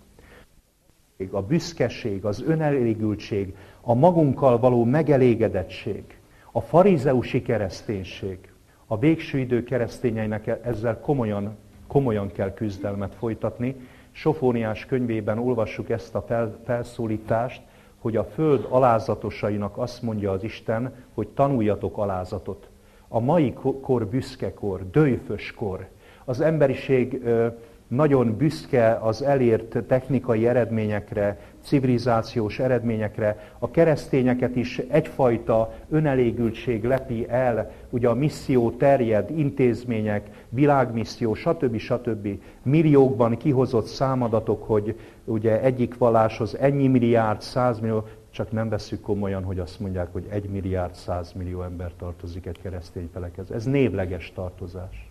A büszkeség, az önelégültség, a magunkkal való megelégedettség, a farizeusi kereszténység. A végső idő keresztényeinek ezzel komolyan kell küzdelmet folytatni. Sofóniás könyvében olvassuk ezt a felszólítást, hogy a föld alázatosainak azt mondja az Isten, hogy tanuljatok alázatot. A mai kor büszke kor, dőjfös kor. Az emberiség nagyon büszke az elért technikai eredményekre, civilizációs eredményekre. A keresztényeket is egyfajta önelégültség lepi el, ugye a misszió terjed, intézmények, világmisszió, stb. Milliókban kihozott számadatok, hogy ugye egyik valláshoz ennyi milliárd, 100 millió, csak nem vesszük komolyan, hogy azt mondják, hogy 1 milliárd 100 millió ember tartozik egy keresztény felekezethez. Ez névleges tartozás.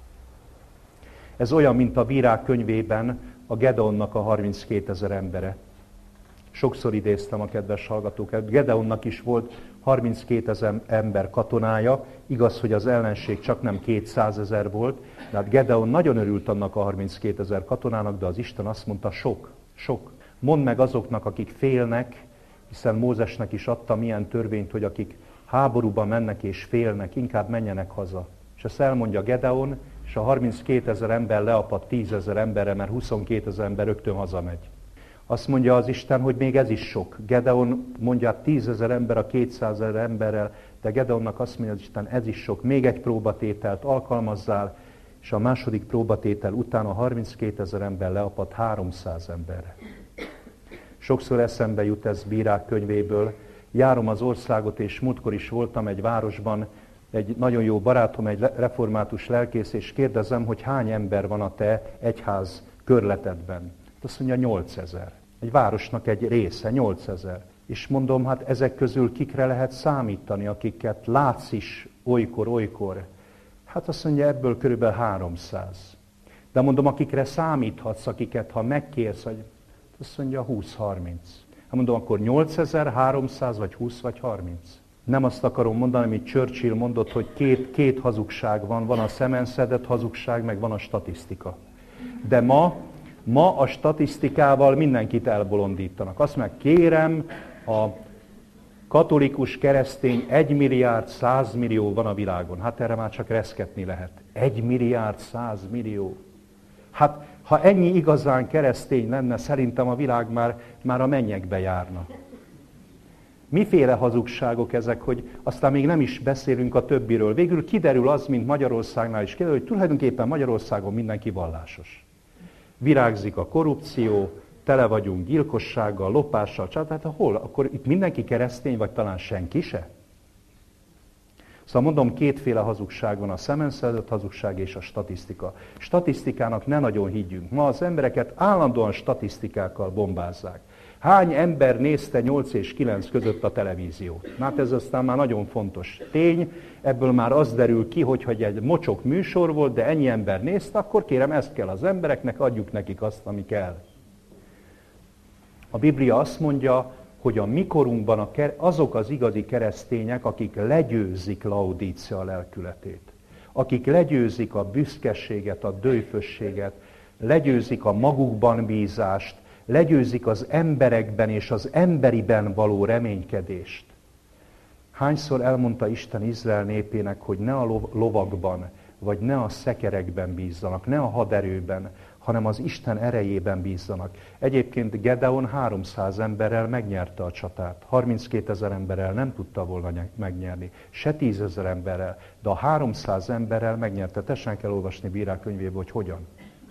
Ez olyan, mint a Bírák könyvében a Gedeonnak a 32 000 embere. Sokszor idéztem a kedves hallgatókat. Gedeonnak is volt 32 000 ember katonája. Igaz, hogy az ellenség csak nem 200 000 volt, de hát Gedeon nagyon örült annak a 32 000 katonának, de az Isten azt mondta, sok. Mondd meg azoknak, akik félnek, hiszen Mózesnek is adta milyen törvényt, hogy akik háborúba mennek és félnek, inkább menjenek haza. És ezt elmondja Gedeon, és a 32 000 ember leapadt 10 000 emberre, mert 22 000 ember rögtön hazamegy. Azt mondja az Isten, hogy még ez is sok. Gedeon mondja 10 000 ember a 200 000 emberrel, de Gedeonnak azt mondja az Isten, ez is sok. Még egy próbatételt alkalmazzál, és a második próbatétel után a 32 000 ember leapadt 300 emberre. Sokszor eszembe jut ez Bírák könyvéből. Járom az országot, és múltkor is voltam egy városban, egy nagyon jó barátom, egy református lelkész, és kérdezem, hogy hány ember van a te egyház körletedben. Azt mondja, 8000. Egy városnak egy része, 8000. És mondom, hát ezek közül kikre lehet számítani, akiket látsz is olykor. Hát azt mondja, ebből körülbelül 300. De mondom, akikre számíthatsz, akiket ha megkérsz, azt mondja, 20-30. Hát mondom, akkor 8300, vagy 20, vagy 30. Nem azt akarom mondani, amit Churchill mondott, hogy két hazugság van. Van a szemen szedett hazugság, meg van a statisztika. De ma a statisztikával mindenkit elbolondítanak. Azt meg kérem, a katolikus keresztény 1 milliárd 100 millió van a világon. Hát erre már csak reszketni lehet. 1 milliárd 100 millió. Hát ha ennyi igazán keresztény lenne, szerintem a világ már a mennyekbe járna. Miféle hazugságok ezek, hogy aztán még nem is beszélünk a többiről. Végül kiderül az, mint Magyarországnál is kiderül, hogy tulajdonképpen Magyarországon mindenki vallásos. Virágzik a korrupció, tele vagyunk gyilkossággal, lopással, tehát hol? Akkor itt mindenki keresztény, vagy talán senki se? Szóval mondom, kétféle hazugság van, a szemen szedett hazugság és a statisztika. Statisztikának ne nagyon higgyünk. Ma az embereket állandóan statisztikákkal bombázzák. Hány ember nézte 8 és 9 között a televíziót? Hát ez aztán már nagyon fontos tény, ebből már az derül ki, hogy egy mocsok műsor volt, de ennyi ember nézte, akkor kérem, ezt kell az embereknek, adjuk nekik azt, ami kell. A Biblia azt mondja, hogy a mikorunkban azok az igazi keresztények, akik legyőzik Laodícea lelkületét, akik legyőzik a büszkeséget, a dőfösséget, legyőzik a magukban bízást, legyőzik az emberekben és az emberiben való reménykedést. Hányszor elmondta Isten Izrael népének, hogy ne a lovakban, vagy ne a szekerekben bízzanak, ne a haderőben, hanem az Isten erejében bízzanak. Egyébként Gedeon 300 emberrel megnyerte a csatát. 32 000 emberrel nem tudta volna megnyerni. Se 10 000 emberrel, de a 300 emberrel megnyerte. Tessenek kell olvasni Bírák könyvéből, hogy hogyan.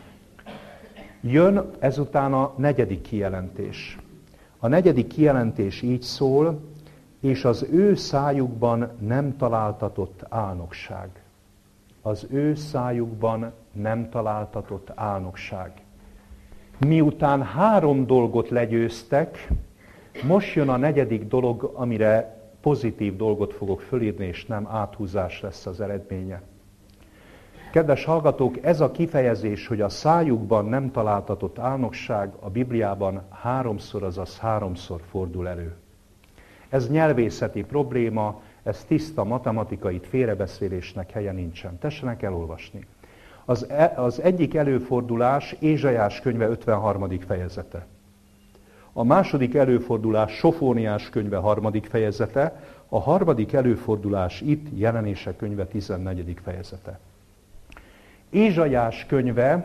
Jön ezután a 4. kijelentés. A 4. kijelentés így szól, és az ő szájukban nem találtatott álnokság. Az ő szájukban nem találtatott álnokság. Miután 3 dolgot legyőztek, most jön a 4. dolog, amire pozitív dolgot fogok fölírni, és nem áthúzás lesz az eredménye. Kedves hallgatók, ez a kifejezés, hogy a szájukban nem találtatott álnokság a Bibliában 3-szor, azaz 3-szor fordul elő. Ez nyelvészeti probléma, ez tiszta matematikai félrebeszélésnek helye nincsen. Tessenek elolvasni. Az egyik előfordulás Ézsaiás könyve 53. fejezete. A második előfordulás Sofóniás könyve 3. fejezete. A harmadik előfordulás itt Jelenések könyve 14. fejezete. Ézsaiás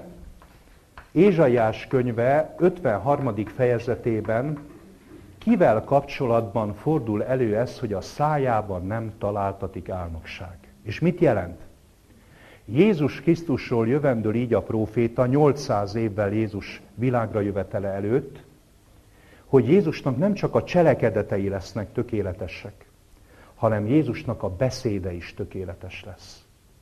könyve 53. fejezetében kivel kapcsolatban fordul elő ez, hogy a szájában nem találtatik álnokság? És mit jelent? Jézus Krisztusról jövendől így a próféta 800 évvel Jézus világra jövetele előtt, hogy Jézusnak nem csak a cselekedetei lesznek tökéletesek, hanem Jézusnak a beszéde is tökéletes lesz.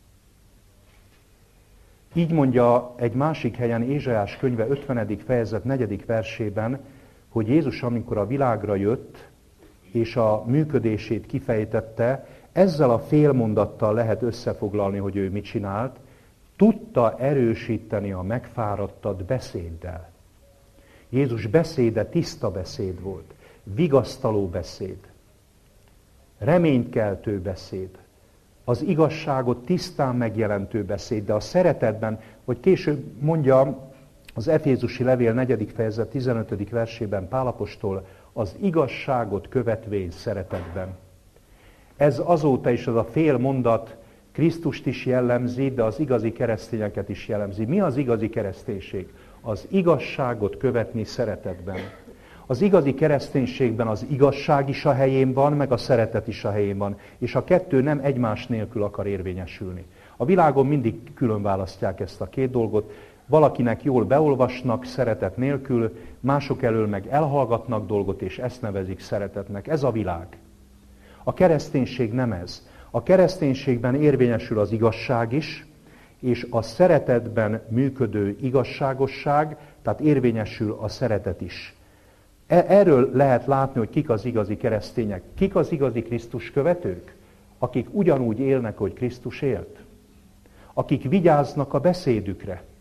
Így mondja egy másik helyen Ézsaiás könyve 50. fejezet 4. versében, hogy Jézus, amikor a világra jött, és a működését kifejtette, ezzel a félmondattal lehet összefoglalni, hogy ő mit csinált, tudta erősíteni a megfáradtat beszéddel. Jézus beszéde tiszta beszéd volt, vigasztaló beszéd, reménykeltő beszéd, az igazságot tisztán megjelentő beszéd, de a szeretetben, hogy később mondja az Efézusi levél 4. fejezet 15. versében Pál apostol, az igazságot követvén szeretetben. Ez azóta is az a fél mondat Krisztust is jellemzi, de az igazi keresztényeket is jellemzi. Mi az igazi kereszténység? Az igazságot követni szeretetben. Az igazi kereszténységben az igazság is a helyén van, meg a szeretet is a helyén van. És a kettő nem egymás nélkül akar érvényesülni. A világon mindig külön választják ezt a két dolgot. Valakinek jól beolvasnak szeretet nélkül, mások elől meg elhallgatnak dolgot, és ezt nevezik szeretetnek. Ez a világ. A kereszténység nem ez. A kereszténységben érvényesül az igazság is, és a szeretetben működő igazságosság, tehát érvényesül a szeretet is. Erről lehet látni, hogy kik az igazi keresztények. Kik az igazi Krisztus követők? Akik ugyanúgy élnek, hogy Krisztus élt. Akik vigyáznak a beszédükre.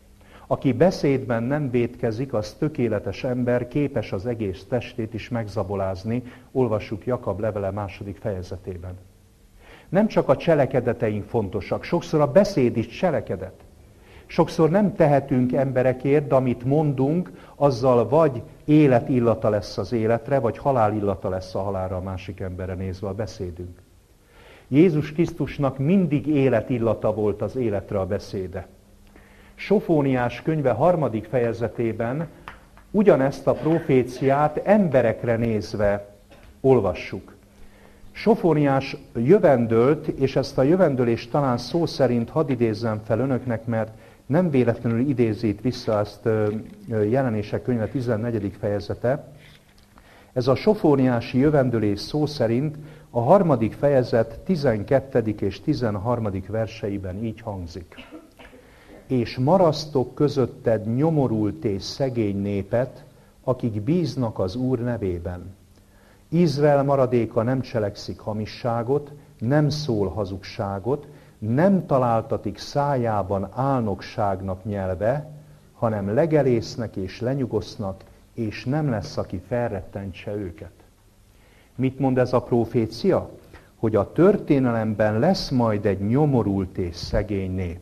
Aki beszédben nem vétkezik, az tökéletes ember, képes az egész testét is megzabolázni, olvassuk Jakab levele 2. fejezetében. Nem csak a cselekedeteink fontosak, sokszor a beszéd is cselekedet. Sokszor nem tehetünk emberekért, de amit mondunk, azzal vagy életillata lesz az életre, vagy halálillata lesz a halálra a másik emberre nézve a beszédünk. Jézus Krisztusnak mindig életillata volt az életre a beszéde. Sofóniás könyve 3. fejezetében ugyanezt a proféciát emberekre nézve olvassuk. Sofóniás jövendölt, és ezt a jövendölést talán szó szerint hadd idézzem fel önöknek, mert nem véletlenül idézi itt vissza ezt Jelenések könyve 14. fejezete. Ez a sofóniási jövendölés szó szerint a 3. fejezet 12. és 13. verseiben így hangzik. És marasztok közötted nyomorult és szegény népet, akik bíznak az Úr nevében. Izrael maradéka nem cselekszik hamisságot, nem szól hazugságot, nem találtatik szájában álnokságnak nyelve, hanem legelésznek és lenyugosznak, és nem lesz, aki felrettentse őket. Mit mond ez a profécia? Hogy a történelemben lesz majd egy nyomorult és szegény nép.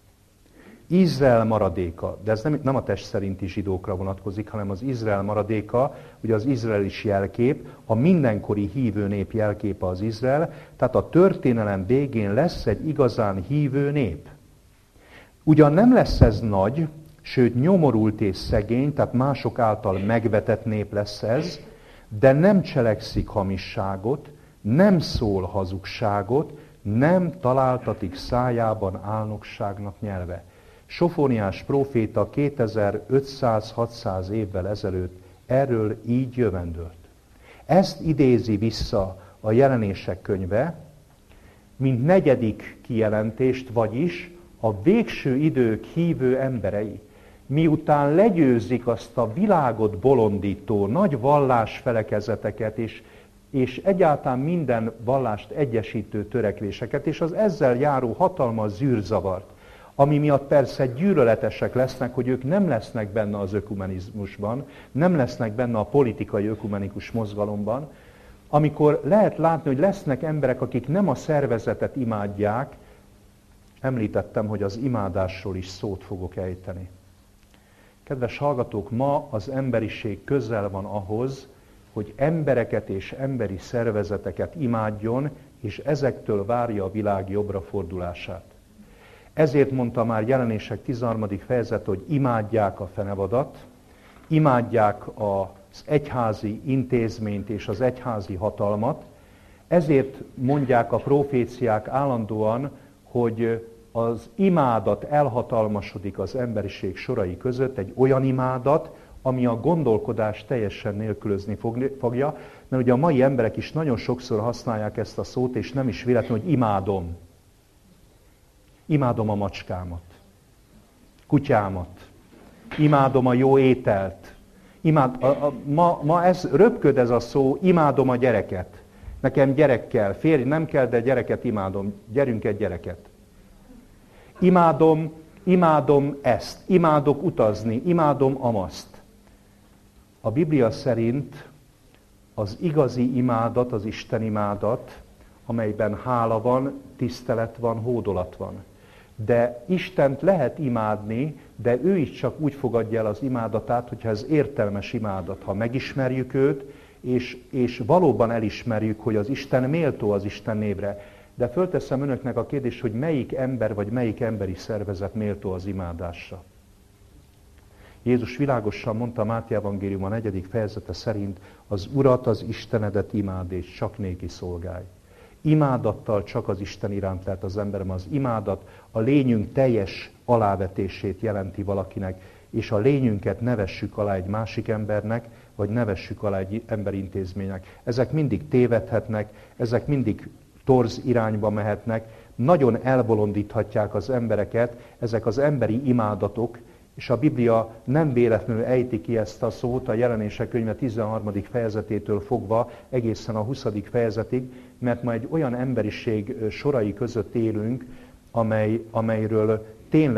Izrael maradéka, de ez nem a test szerinti zsidókra vonatkozik, hanem az Izrael maradéka, ugye az Izrael is jelkép, a mindenkori hívő nép jelképe az Izrael, tehát a történelem végén lesz egy igazán hívő nép. Ugyan nem lesz ez nagy, sőt nyomorult és szegény, tehát mások által megvetett nép lesz ez, de nem cselekszik hamisságot, nem szól hazugságot, nem találtatik szájában álnokságnak nyelve. Sofóniás próféta 2500-600 évvel ezelőtt erről így jövendölt. Ezt idézi vissza a Jelenések könyve, mint 4. kijelentést, vagyis a végső idők hívő emberei, miután legyőzik azt a világot bolondító nagy vallásfelekezeteket és egyáltalán minden vallást egyesítő törekvéseket, és az ezzel járó hatalmas zűrzavart, ami miatt persze gyűlöletesek lesznek, hogy ők nem lesznek benne az ökumenizmusban, nem lesznek benne a politikai ökumenikus mozgalomban, amikor lehet látni, hogy lesznek emberek, akik nem a szervezetet imádják, említettem, hogy az imádásról is szót fogok ejteni. Kedves hallgatók, ma az emberiség közel van ahhoz, hogy embereket és emberi szervezeteket imádjon, és ezektől várja a világ jobbra fordulását. Ezért mondta már Jelenések 13. fejezet, hogy imádják a fenevadat, imádják az egyházi intézményt és az egyházi hatalmat. Ezért mondják a proféciák állandóan, hogy az imádat elhatalmasodik az emberiség sorai között, egy olyan imádat, ami a gondolkodást teljesen nélkülözni fogja, mert ugye a mai emberek is nagyon sokszor használják ezt a szót, és nem is véletlen, hogy imádom. Imádom a macskámat, kutyámat, imádom a jó ételt. Ma ez röpköd ez a szó, imádom a gyereket. Nekem gyerek kell, férj nem kell, de gyereket imádom, gyerünk egy gyereket. Imádom ezt, imádok utazni, imádom amazt. A Biblia szerint az igazi imádat, az Isten imádat, amelyben hála van, tisztelet van, hódolat van. De Istent lehet imádni, de ő is csak úgy fogadja el az imádatát, hogyha ez értelmes imádat. Ha megismerjük őt, és valóban elismerjük, hogy az Isten méltó az Isten névre. De fölteszem önöknek a kérdést, hogy melyik ember vagy melyik emberi szervezet méltó az imádásra. Jézus világosan mondta a Máté evangélium a 4. fejezete szerint, az Urat, az Istenedet imád, és csak néki szolgálj. Imádattal csak az Isten iránt lehet az emberem. Az imádat a lényünk teljes alávetését jelenti valakinek, és a lényünket ne vessük alá egy másik embernek, vagy ne vessük alá egy emberintézménynek. Ezek mindig tévedhetnek, ezek mindig torz irányba mehetnek, nagyon elbolondíthatják az embereket, ezek az emberi imádatok, és a Biblia nem véletlenül ejti ki ezt a szót a Jelenések könyve 13. fejezetétől fogva egészen a 20. fejezetig, mert ma egy olyan emberiség sorai között élünk, amelyről tényleg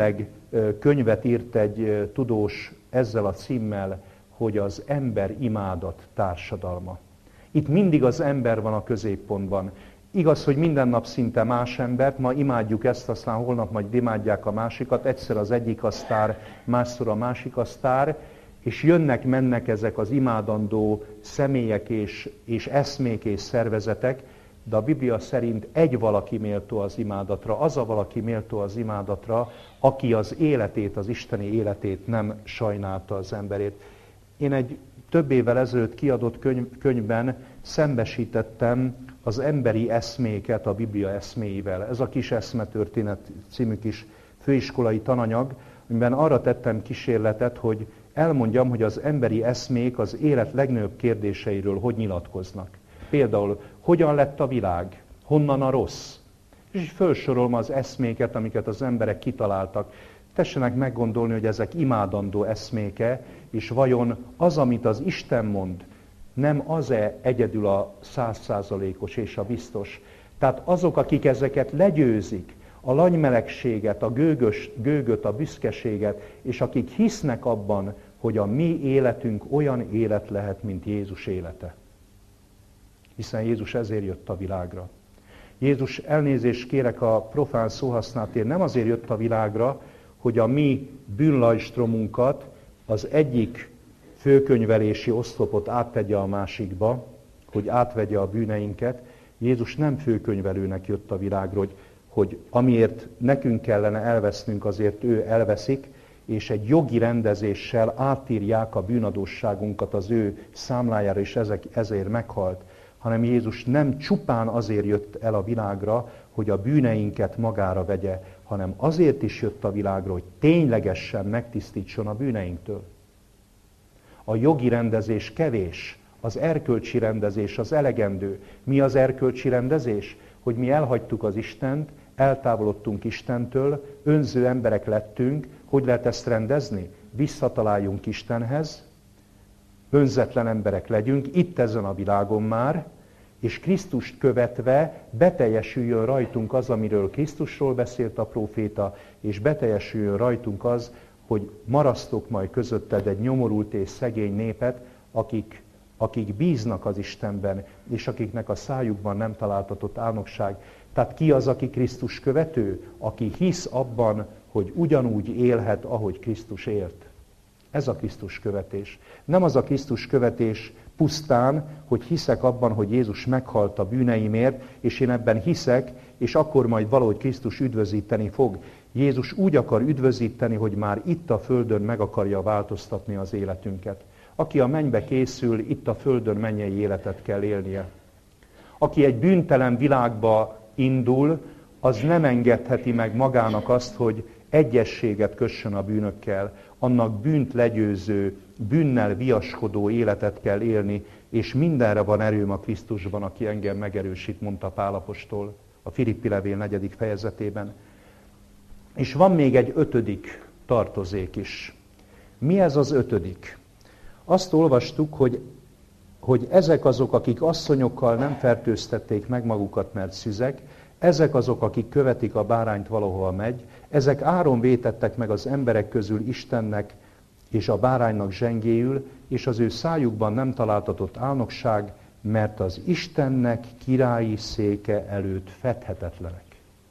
könyvet írt egy tudós ezzel a címmel, hogy az ember imádat társadalma. Itt mindig az ember van a középpontban. Igaz, hogy minden nap szinte más embert, ma imádjuk ezt, aztán holnap majd imádják a másikat, egyszer az egyik a sztár, másszor a másik a sztár, és jönnek-mennek ezek az imádandó személyek és eszmék és szervezetek, de a Biblia szerint egy valaki méltó az imádatra, az a valaki méltó az imádatra, aki az életét, az isteni életét nem sajnálta az emberét. Én egy több évvel ezelőtt kiadott könyvben szembesítettem az emberi eszméket a Biblia eszméivel. Ez a Kis eszmetörténet című kis főiskolai tananyag, amiben arra tettem kísérletet, hogy elmondjam, hogy az emberi eszmék az élet legnagyobb kérdéseiről hogy nyilatkoznak. Például, hogyan lett a világ? Honnan a rossz? És így felsorolom az eszméket, amiket az emberek kitaláltak. Tessenek meggondolni, hogy ezek imádandó eszméke, és vajon az, amit az Isten mond, nem az-e egyedül a 100%-os és a biztos? Tehát azok, akik ezeket legyőzik, a lanymelegséget, a gőgöt, a büszkeséget, és akik hisznek abban, hogy a mi életünk olyan élet lehet, mint Jézus élete. Hiszen Jézus ezért jött a világra. Jézus, elnézést kérek a profán szóhasználatért, nem azért jött a világra, hogy a mi bűnlajstromunkat az egyik főkönyvelési oszlopot áttegye a másikba, hogy átvegye a bűneinket. Jézus nem főkönyvelőnek jött a világra, hogy amiért nekünk kellene elvesznünk, azért ő elveszik, és egy jogi rendezéssel átírják a bűnadósságunkat az ő számlájára, és ezért meghalt. Hanem Jézus nem csupán azért jött el a világra, hogy a bűneinket magára vegye, hanem azért is jött a világra, hogy ténylegesen megtisztítson a bűneinktől. A jogi rendezés kevés, az erkölcsi rendezés az elegendő. Mi az erkölcsi rendezés? Hogy mi elhagytuk az Istent, eltávolodtunk Istentől, önző emberek lettünk. Hogy lehet ezt rendezni? Visszataláljunk Istenhez, önzetlen emberek legyünk, itt ezen a világon már, és Krisztust követve beteljesüljön rajtunk az, amiről Krisztusról beszélt a próféta, és beteljesüljön rajtunk az, hogy marasztok majd közötted egy nyomorult és szegény népet, akik bíznak az Istenben, és akiknek a szájukban nem találtatott álnokság. Tehát ki az, aki Krisztus követő? Aki hisz abban, hogy ugyanúgy élhet, ahogy Krisztus élt. Ez a Krisztus követés. Nem az a Krisztus követés pusztán, hogy hiszek abban, hogy Jézus meghalt a bűneimért, és én ebben hiszek, és akkor majd valahogy Krisztus üdvözíteni fog. Jézus úgy akar üdvözíteni, hogy már itt a földön meg akarja változtatni az életünket. Aki a mennybe készül, itt a földön mennyei életet kell élnie. Aki egy bűntelen világba indul, az nem engedheti meg magának azt, hogy egyességet kössön a bűnökkel, annak bűnt legyőző, bűnnel viaskodó életet kell élni, és mindenre van erőm a Krisztusban, aki engem megerősít, mondta Pál apostol a Filippi levél 4. fejezetében. És van még egy 5. tartozék is. Mi ez az 5? Azt olvastuk, hogy ezek azok, akik asszonyokkal nem fertőztették meg magukat, mert szüzek, ezek azok, akik követik a bárányt, valahova megy, ezek áron vétettek meg az emberek közül Istennek és a báránynak zsengéül, és az ő szájukban nem találtatott álnokság, mert az Istennek királyi széke előtt fedhetetlenek.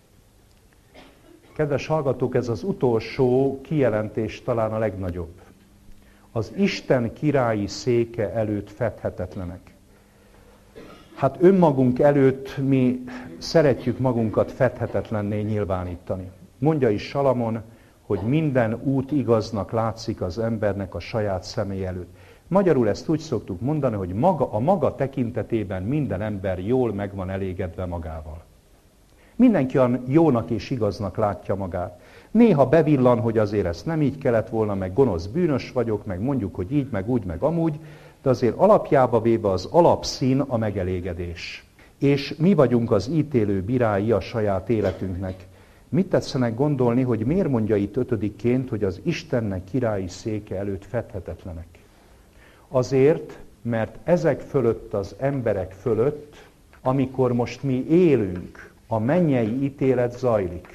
Kedves hallgatók, ez az utolsó kijelentés talán a legnagyobb. Az Isten királyi széke előtt fedhetetlenek. Hát önmagunk előtt mi szeretjük magunkat fedhetetlenné nyilvánítani. Mondja is Salamon, hogy minden út igaznak látszik az embernek a saját személy előtt. Magyarul ezt úgy szoktuk mondani, hogy a maga tekintetében minden ember jól meg van elégedve magával. Mindenki olyan jónak és igaznak látja magát. Néha bevillan, hogy azért ezt nem így kellett volna, meg gonosz bűnös vagyok, meg mondjuk, hogy így, meg úgy, meg amúgy, de azért alapjába véve az alapszín a megelégedés. És mi vagyunk az ítélő bírái a saját életünknek. Mit tetszenek gondolni, hogy miért mondja itt 5-ként, hogy az Istennek királyi széke előtt fedhetetlenek? Azért, mert ezek fölött, az emberek fölött, amikor most mi élünk, a mennyei ítélet zajlik.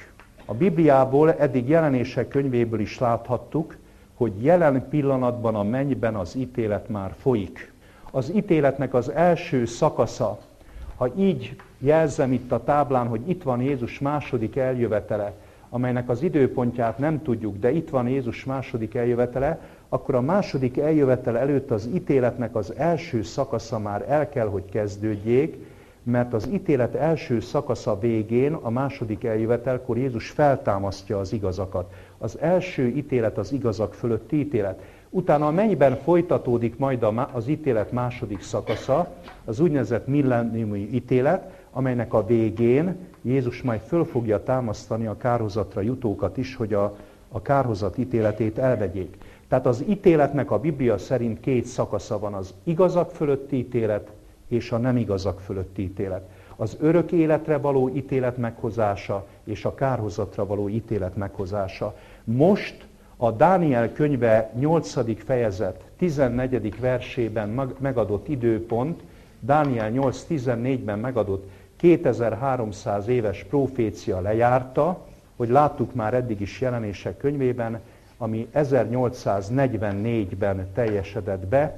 A Bibliából, eddig Jelenések könyvéből is láthattuk, hogy jelen pillanatban a mennyben az ítélet már folyik. Az ítéletnek az első szakasza, ha így jelzem itt a táblán, hogy itt van Jézus második eljövetele, amelynek az időpontját nem tudjuk, de itt van Jézus második eljövetele, akkor a második eljövetel előtt az ítéletnek az első szakasza már el kell, hogy kezdődjék, mert az ítélet első szakasza végén, a második eljövetelkor Jézus feltámasztja az igazakat. Az első ítélet az igazak fölötti ítélet. Utána a mennyben folytatódik majd az ítélet második szakasza, az úgynevezett millenniumi ítélet, amelynek a végén Jézus majd föl fogja támasztani a kárhozatra jutókat is, hogy a kárhozat ítéletét elvegyék. Tehát az ítéletnek a Biblia szerint két szakasza van, az igazak fölötti ítélet és a nem igazak fölötti ítélet. Az örök életre való ítélet meghozása és a kárhozatra való ítélet meghozása. Most a Dániel könyve 8. fejezet 14. versében megadott időpont, Dániel 8.14-ben megadott 2300 éves profécia lejárta, hogy láttuk már eddig is Jelenések könyvében, ami 1844-ben teljesedett be.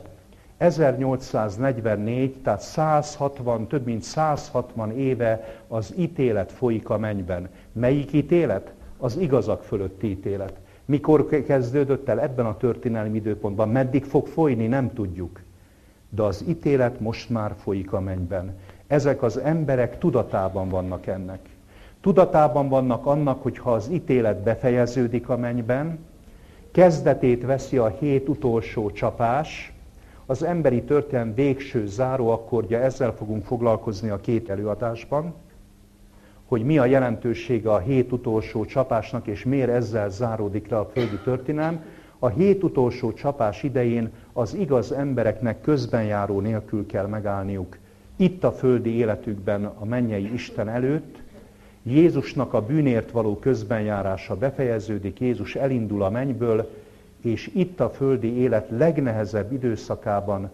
1844, tehát 160, több mint 160 éve az ítélet folyik a mennyben. Melyik ítélet? Az igazak fölötti ítélet. Mikor kezdődött el ebben a történelmi időpontban? Meddig fog folyni? Nem tudjuk. De az ítélet most már folyik a mennyben. Ezek az emberek tudatában vannak ennek. Tudatában vannak annak, hogy ha az ítélet befejeződik a mennyben, kezdetét veszi a 7 utolsó csapás, az emberi történelem végső záróakkordja, ezzel fogunk foglalkozni a 2 előadásban, hogy mi a jelentősége a 7 utolsó csapásnak, és miért ezzel záródik le a földi történelem. A 7 utolsó csapás idején az igaz embereknek közbenjáró nélkül kell megállniuk. Itt a földi életükben a mennyei Isten előtt, Jézusnak a bűnért való közbenjárása befejeződik, Jézus elindul a mennyből, és itt a földi élet legnehezebb időszakában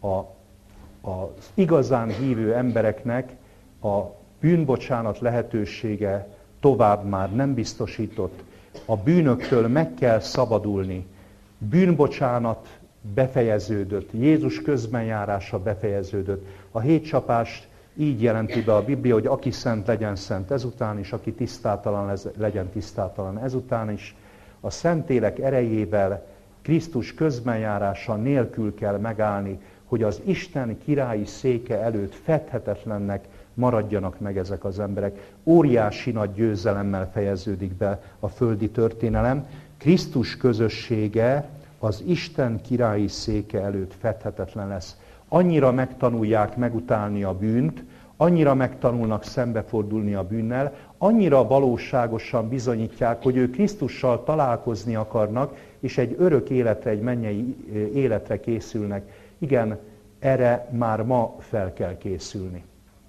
az igazán hívő embereknek a bűnbocsánat lehetősége tovább már nem biztosított. A bűnöktől meg kell szabadulni. Bűnbocsánat befejeződött, Jézus közbenjárása befejeződött. A 7 csapást így jelenti be a Biblia, hogy aki szent, legyen szent ezután is, aki tisztátalan, legyen tisztátalan ezután is. A Szentlélek erejével, Krisztus közbenjárása nélkül kell megállni, hogy az Isten királyi széke előtt fedhetetlennek maradjanak meg ezek az emberek. Óriási nagy győzelemmel fejeződik be a földi történelem. Krisztus közössége az Isten királyi széke előtt fedhetetlen lesz. Annyira megtanulják megutálni a bűnt, annyira megtanulnak szembefordulni a bűnnel, annyira valóságosan bizonyítják, hogy ők Krisztussal találkozni akarnak, és egy örök életre, egy mennyei életre készülnek. Igen, erre már ma fel kell készülni.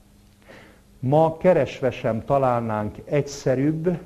Ma keresve sem találnánk egyszerűbb,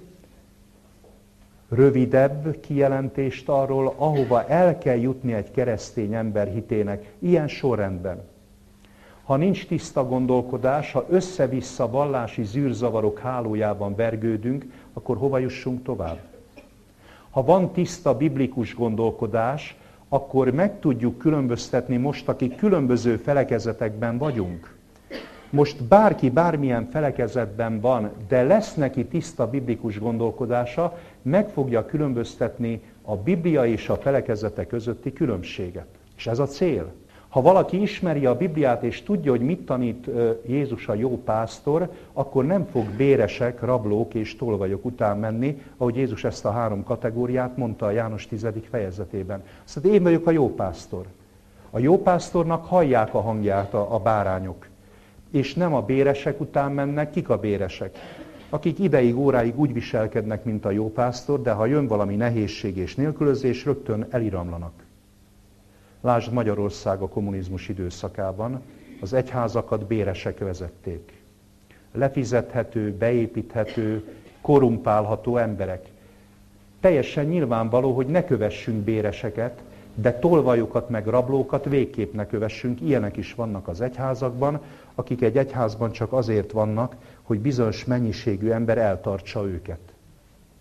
rövidebb kijelentést arról, ahova el kell jutni egy keresztény ember hitének, ilyen sorrendben. Ha nincs tiszta gondolkodás, ha össze-vissza vallási zűrzavarok hálójában vergődünk, akkor hova jussunk tovább? Ha van tiszta biblikus gondolkodás, akkor meg tudjuk különböztetni most, akik különböző felekezetekben vagyunk. Most bárki bármilyen felekezetben van, de lesz neki tiszta biblikus gondolkodása, meg fogja különböztetni a Biblia és a felekezete közötti különbséget. És ez a cél. Ha valaki ismeri a Bibliát és tudja, hogy mit tanít Jézus a jó pásztor, akkor nem fog béresek, rablók és tolvajok után menni, ahogy Jézus ezt a 3 kategóriát mondta a János 10. fejezetében. Azt mondta, én vagyok a jó pásztor. A jó pásztornak hallják a hangját a bárányok. És nem a béresek után mennek. Kik a béresek? Akik ideig, óráig úgy viselkednek, mint a jó pásztor, de ha jön valami nehézség és nélkülözés, rögtön eliramlanak. Lásd Magyarország a kommunizmus időszakában, az egyházakat béresek vezették. Lefizethető, beépíthető, korrumpálható emberek. Teljesen nyilvánvaló, hogy ne kövessünk béreseket, de tolvajokat meg rablókat végképp ne kövessünk. Ilyenek is vannak az egyházakban, akik egy egyházban csak azért vannak, hogy bizonyos mennyiségű ember eltartsa őket.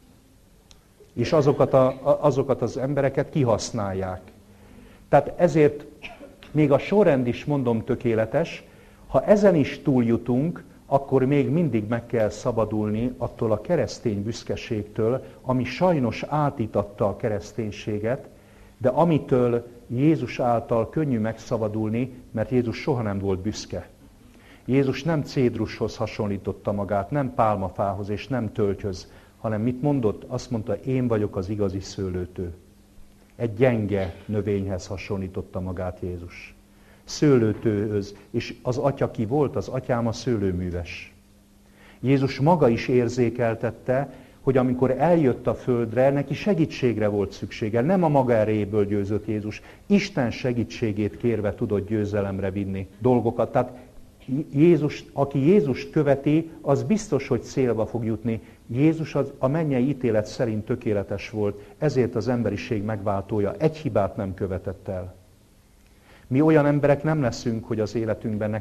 És azokat az embereket kihasználják. Tehát ezért még a sorrend is, mondom, tökéletes. Ha ezen is túljutunk, akkor még mindig meg kell szabadulni attól a keresztény büszkeségtől, ami sajnos átítatta a kereszténységet, de amitől Jézus által könnyű megszabadulni, mert Jézus soha nem volt büszke. Jézus nem cédrushoz hasonlította magát, nem pálmafához és nem tölgyhöz, hanem mit mondott? Azt mondta, én vagyok az igazi szőlőtő. Egy gyenge növényhez hasonlította magát Jézus. Szőlőtőhöz, és az atya ki volt? Az atyám a szőlőműves. Jézus maga is érzékeltette, hogy amikor eljött a földre, neki segítségre volt szüksége. Nem a maga erejéből győzött Jézus, Isten segítségét kérve tudott győzelemre vinni dolgokat. Tehát Jézus, aki Jézust követi, az biztos, hogy célba fog jutni. Jézus a mennyei ítélet szerint tökéletes volt, ezért az emberiség megváltója. Egy hibát nem követett el. Mi olyan emberek nem leszünk, hogy az életünkben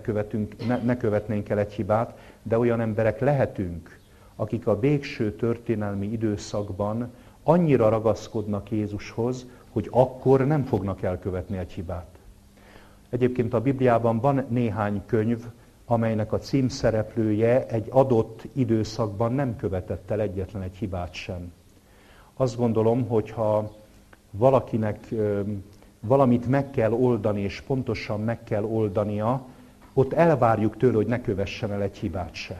ne követnénk el egy hibát, de olyan emberek lehetünk, akik a végső történelmi időszakban annyira ragaszkodnak Jézushoz, hogy akkor nem fognak elkövetni egy hibát. Egyébként a Bibliában van néhány könyv, amelynek a címszereplője egy adott időszakban nem követett el egyetlen egy hibát sem. Azt gondolom, hogy ha valakinek valamit meg kell oldani, és pontosan meg kell oldania, ott elvárjuk tőle, hogy ne kövessen el egy hibát se.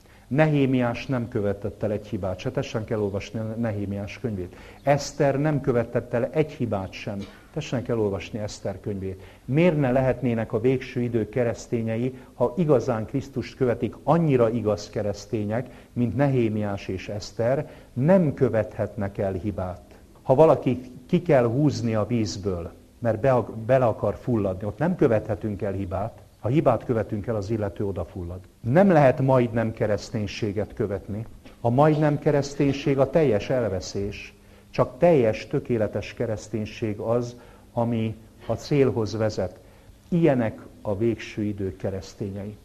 Nehémiás nem követett el egy hibát se, tessenek elolvasni a Nehémiás könyvét. Eszter nem követett el egy hibát sem, tessenek elolvasni Eszter könyvét. Miért ne lehetnének a végső idők keresztényei, ha igazán Krisztust követik, annyira igaz keresztények, mint Nehémiás és Eszter, nem követhetnek el hibát. Ha valaki ki kell húzni a vízből, mert bele akar fulladni, ott nem követhetünk el hibát. Ha hibát követünk el, az illető odafullad. Nem lehet majdnem kereszténységet követni. A majdnem kereszténység a teljes elveszés. Csak teljes, tökéletes kereszténység az, ami a célhoz vezet. Ilyenek a végső idők keresztényei.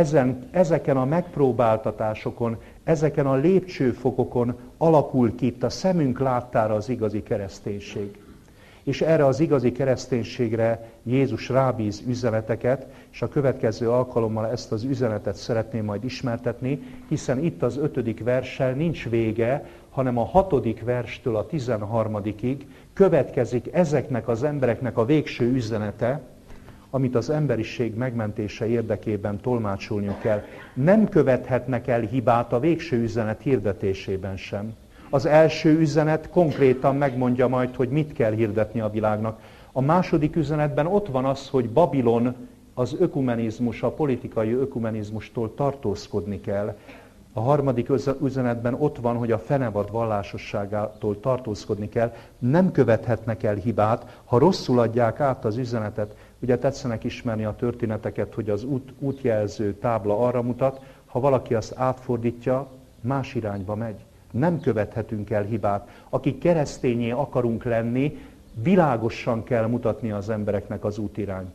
Ezeken a megpróbáltatásokon, ezeken a lépcsőfokokon alakul ki itt a szemünk láttára az igazi kereszténység. És erre az igazi kereszténységre Jézus rábíz üzeneteket, és a következő alkalommal ezt az üzenetet szeretném majd ismertetni, hiszen itt az 5. verssel nincs vége, hanem a 6. verstől a 13-ig következik ezeknek az embereknek a végső üzenete, amit az emberiség megmentése érdekében tolmácsolniuk kell. Nem követhetnek el hibát a végső üzenet hirdetésében sem. Az első üzenet konkrétan megmondja majd, hogy mit kell hirdetni a világnak. A második üzenetben ott van az, hogy Babilon az ökumenizmus, a politikai ökumenizmustól tartózkodni kell. A harmadik üzenetben ott van, hogy a fenevad vallásosságától tartózkodni kell. Nem követhetnek el hibát, ha rosszul adják át az üzenetet. Ugye tetszenek ismerni a történeteket, hogy az útjelző tábla arra mutat, ha valaki azt átfordítja, más irányba megy. Nem követhetünk el hibát. Akik keresztényé akarunk lenni, világosan kell mutatni az embereknek az útirányt.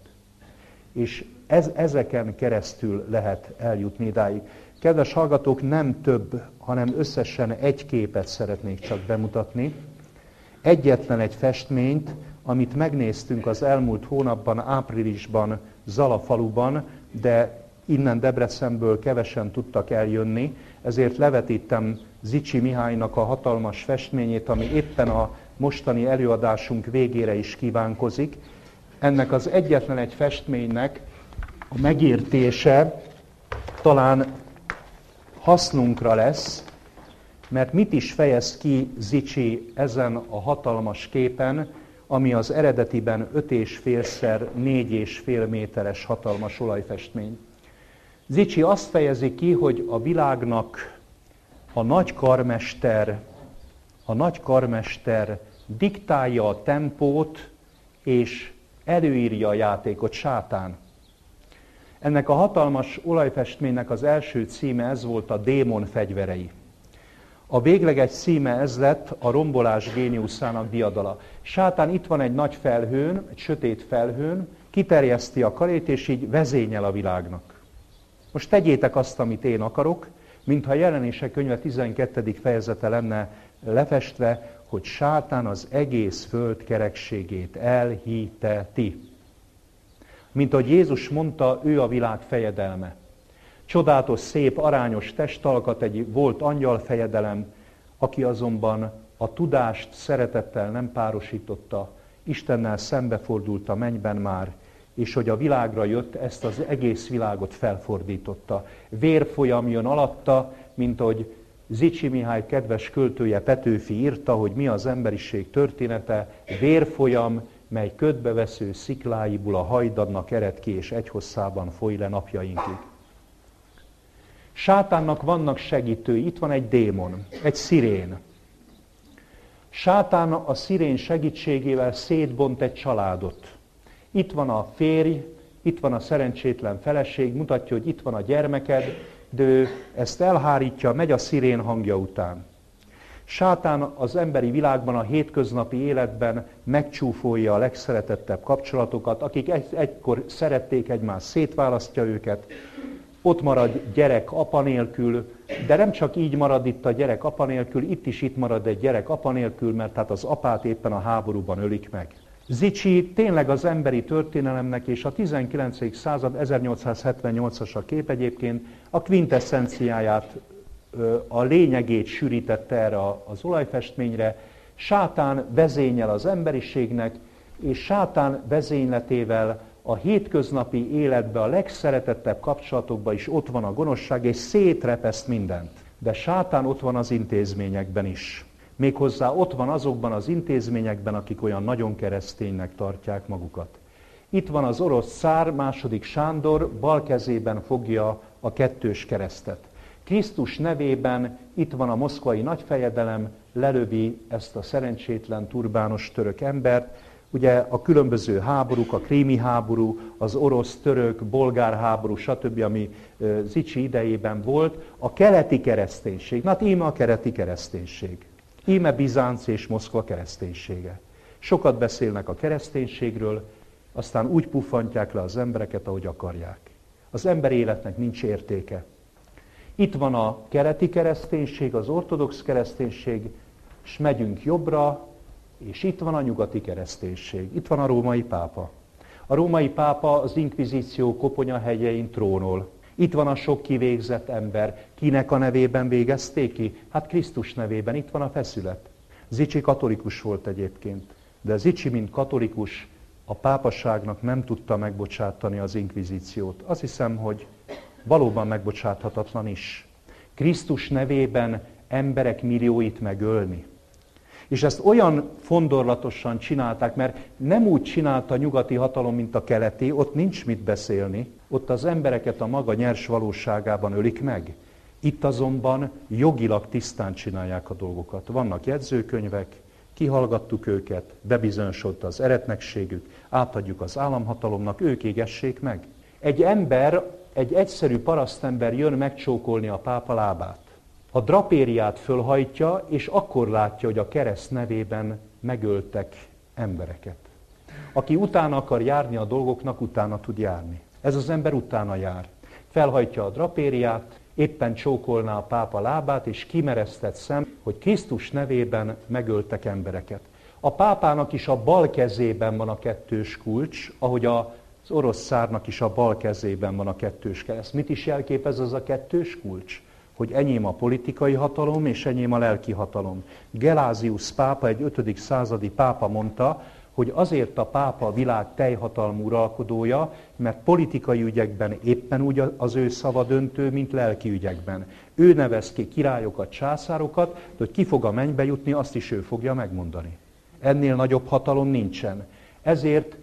És ezeken keresztül lehet eljutni idáig. Kedves hallgatók, nem több, hanem összesen egy képet szeretnék csak bemutatni. Egyetlen egy festményt, amit megnéztünk az elmúlt hónapban, áprilisban Zala faluban, de innen Debrecenből kevesen tudtak eljönni, ezért levetítem Zichy Mihálynak a hatalmas festményét, ami éppen a mostani előadásunk végére is kívánkozik. Ennek az egyetlen egy festménynek a megértése talán hasznunkra lesz, mert mit is fejez ki Zichy ezen a hatalmas képen, ami az eredetiben 5,5x 4,5 méteres hatalmas olajfestmény. Zichy azt fejezi ki, hogy a világnak a nagy karmester diktálja a tempót és előírja a játékot, sátán. Ennek a hatalmas olajfestménynek az első címe ez volt, a démon fegyverei. A végleges címe ez lett, a rombolás géniuszának diadala. Sátán itt van egy nagy felhőn, egy sötét felhőn, kiterjeszti a karét és így vezényel a világnak. Most tegyétek azt, amit én akarok, Mintha a Jelenések könyve 12. fejezete lenne lefestve, hogy sátán az egész föld kerekségét elhiteti. Mint ahogy Jézus mondta, ő a világ fejedelme. Csodálatos, szép, arányos testalkat, egy volt angyalfejedelem, aki azonban a tudást szeretettel nem párosította, Istennel szembefordult a mennyben már, és hogy a világra jött, ezt az egész világot felfordította. Vérfolyam jön alatta, mint ahogy Zichy Mihály kedves költője Petőfi írta, hogy mi az emberiség története, vérfolyam, mely ködbevesző szikláiból a hajdannak ered ki, és egy hosszában foly le napjainkig. Sátánnak vannak segítői, itt van egy démon, egy szirén. Sátán a szirén segítségével szétbont egy családot. Itt van a férj, itt van a szerencsétlen feleség, mutatja, hogy itt van a gyermeked, de ő ezt elhárítja, megy a szirén hangja után. Sátán az emberi világban, a hétköznapi életben megcsúfolja a legszeretettebb kapcsolatokat, akik egykor szerették egymást, szétválasztja őket, ott marad gyerek apa nélkül, de nem csak így marad itt a gyerek apa nélkül, itt marad egy gyerek apa nélkül, mert hát az apát éppen a háborúban ölik meg. Zichy tényleg az emberi történelemnek, és a 19. század 1878-as a kép egyébként a quintesszenciáját, a lényegét sűrítette erre az olajfestményre. Sátán vezényel az emberiségnek, és sátán vezényletével a hétköznapi életben, a legszeretettebb kapcsolatokban is ott van a gonoszság, és szétrepeszt mindent. De sátán ott van az intézményekben is. Méghozzá ott van azokban az intézményekben, akik olyan nagyon kereszténynek tartják magukat. Itt van az orosz cár, II. Sándor, bal kezében fogja a kettős keresztet. Krisztus nevében itt van a moszkvai nagyfejedelem, lelövi ezt a szerencsétlen, turbános török embert. Ugye a különböző háborúk, a krími háború, az orosz-török, bolgár háború, stb., ami Zichy idejében volt, a keleti kereszténység. Na, íme a keleti kereszténység. Íme Bizánc és Moszkva kereszténysége. Sokat beszélnek a kereszténységről, aztán úgy puffantják le az embereket, ahogy akarják. Az ember életnek nincs értéke. Itt van a keleti kereszténység, az ortodox kereszténység, és megyünk jobbra, és itt van a nyugati kereszténység. Itt van a római pápa. A római pápa az inkvizíció koponyahegyein trónol. Itt van a sok kivégzett ember. Kinek a nevében végezték ki? Hát Krisztus nevében. Itt van a feszület. Zichy katolikus volt egyébként. De Zichy, mint katolikus, a pápaságnak nem tudta megbocsátani az inkvizíciót. Azt hiszem, hogy valóban megbocsáthatatlan is. Krisztus nevében emberek millióit megölni. És ezt olyan fondorlatosan csinálták, mert nem úgy csinálta a nyugati hatalom, mint a keleti, ott nincs mit beszélni, ott az embereket a maga nyers valóságában ölik meg. Itt azonban jogilag tisztán csinálják a dolgokat. Vannak jegyzőkönyvek, kihallgattuk őket, bebizonyosodott az eretnekségük, átadjuk az államhatalomnak, ők égessék meg. Egy ember, egy egyszerű parasztember jön megcsókolni a pápa lábát. A drapériát fölhajtja, és akkor látja, hogy a kereszt nevében megöltek embereket. Aki utána akar járni a dolgoknak, utána tud járni. Ez az ember utána jár. Felhajtja a drapériát, éppen csókolná a pápa lábát, és kimeresztett szem, hogy Krisztus nevében megöltek embereket. A pápának is a bal kezében van a kettős kulcs, ahogy az orosz cárnak is a bal kezében van a kettős kereszt. Mit is jelképez az a kettős kulcs? Hogy enyém a politikai hatalom, és enyém a lelki hatalom. Gelázius pápa, egy 5. századi pápa mondta, hogy azért a pápa a világ teljhatalmú uralkodója, mert politikai ügyekben éppen úgy az ő szava döntő, mint lelki ügyekben. Ő nevez ki királyokat, császárokat, de hogy ki fog a mennybe jutni, azt is ő fogja megmondani. Ennél nagyobb hatalom nincsen. Ezért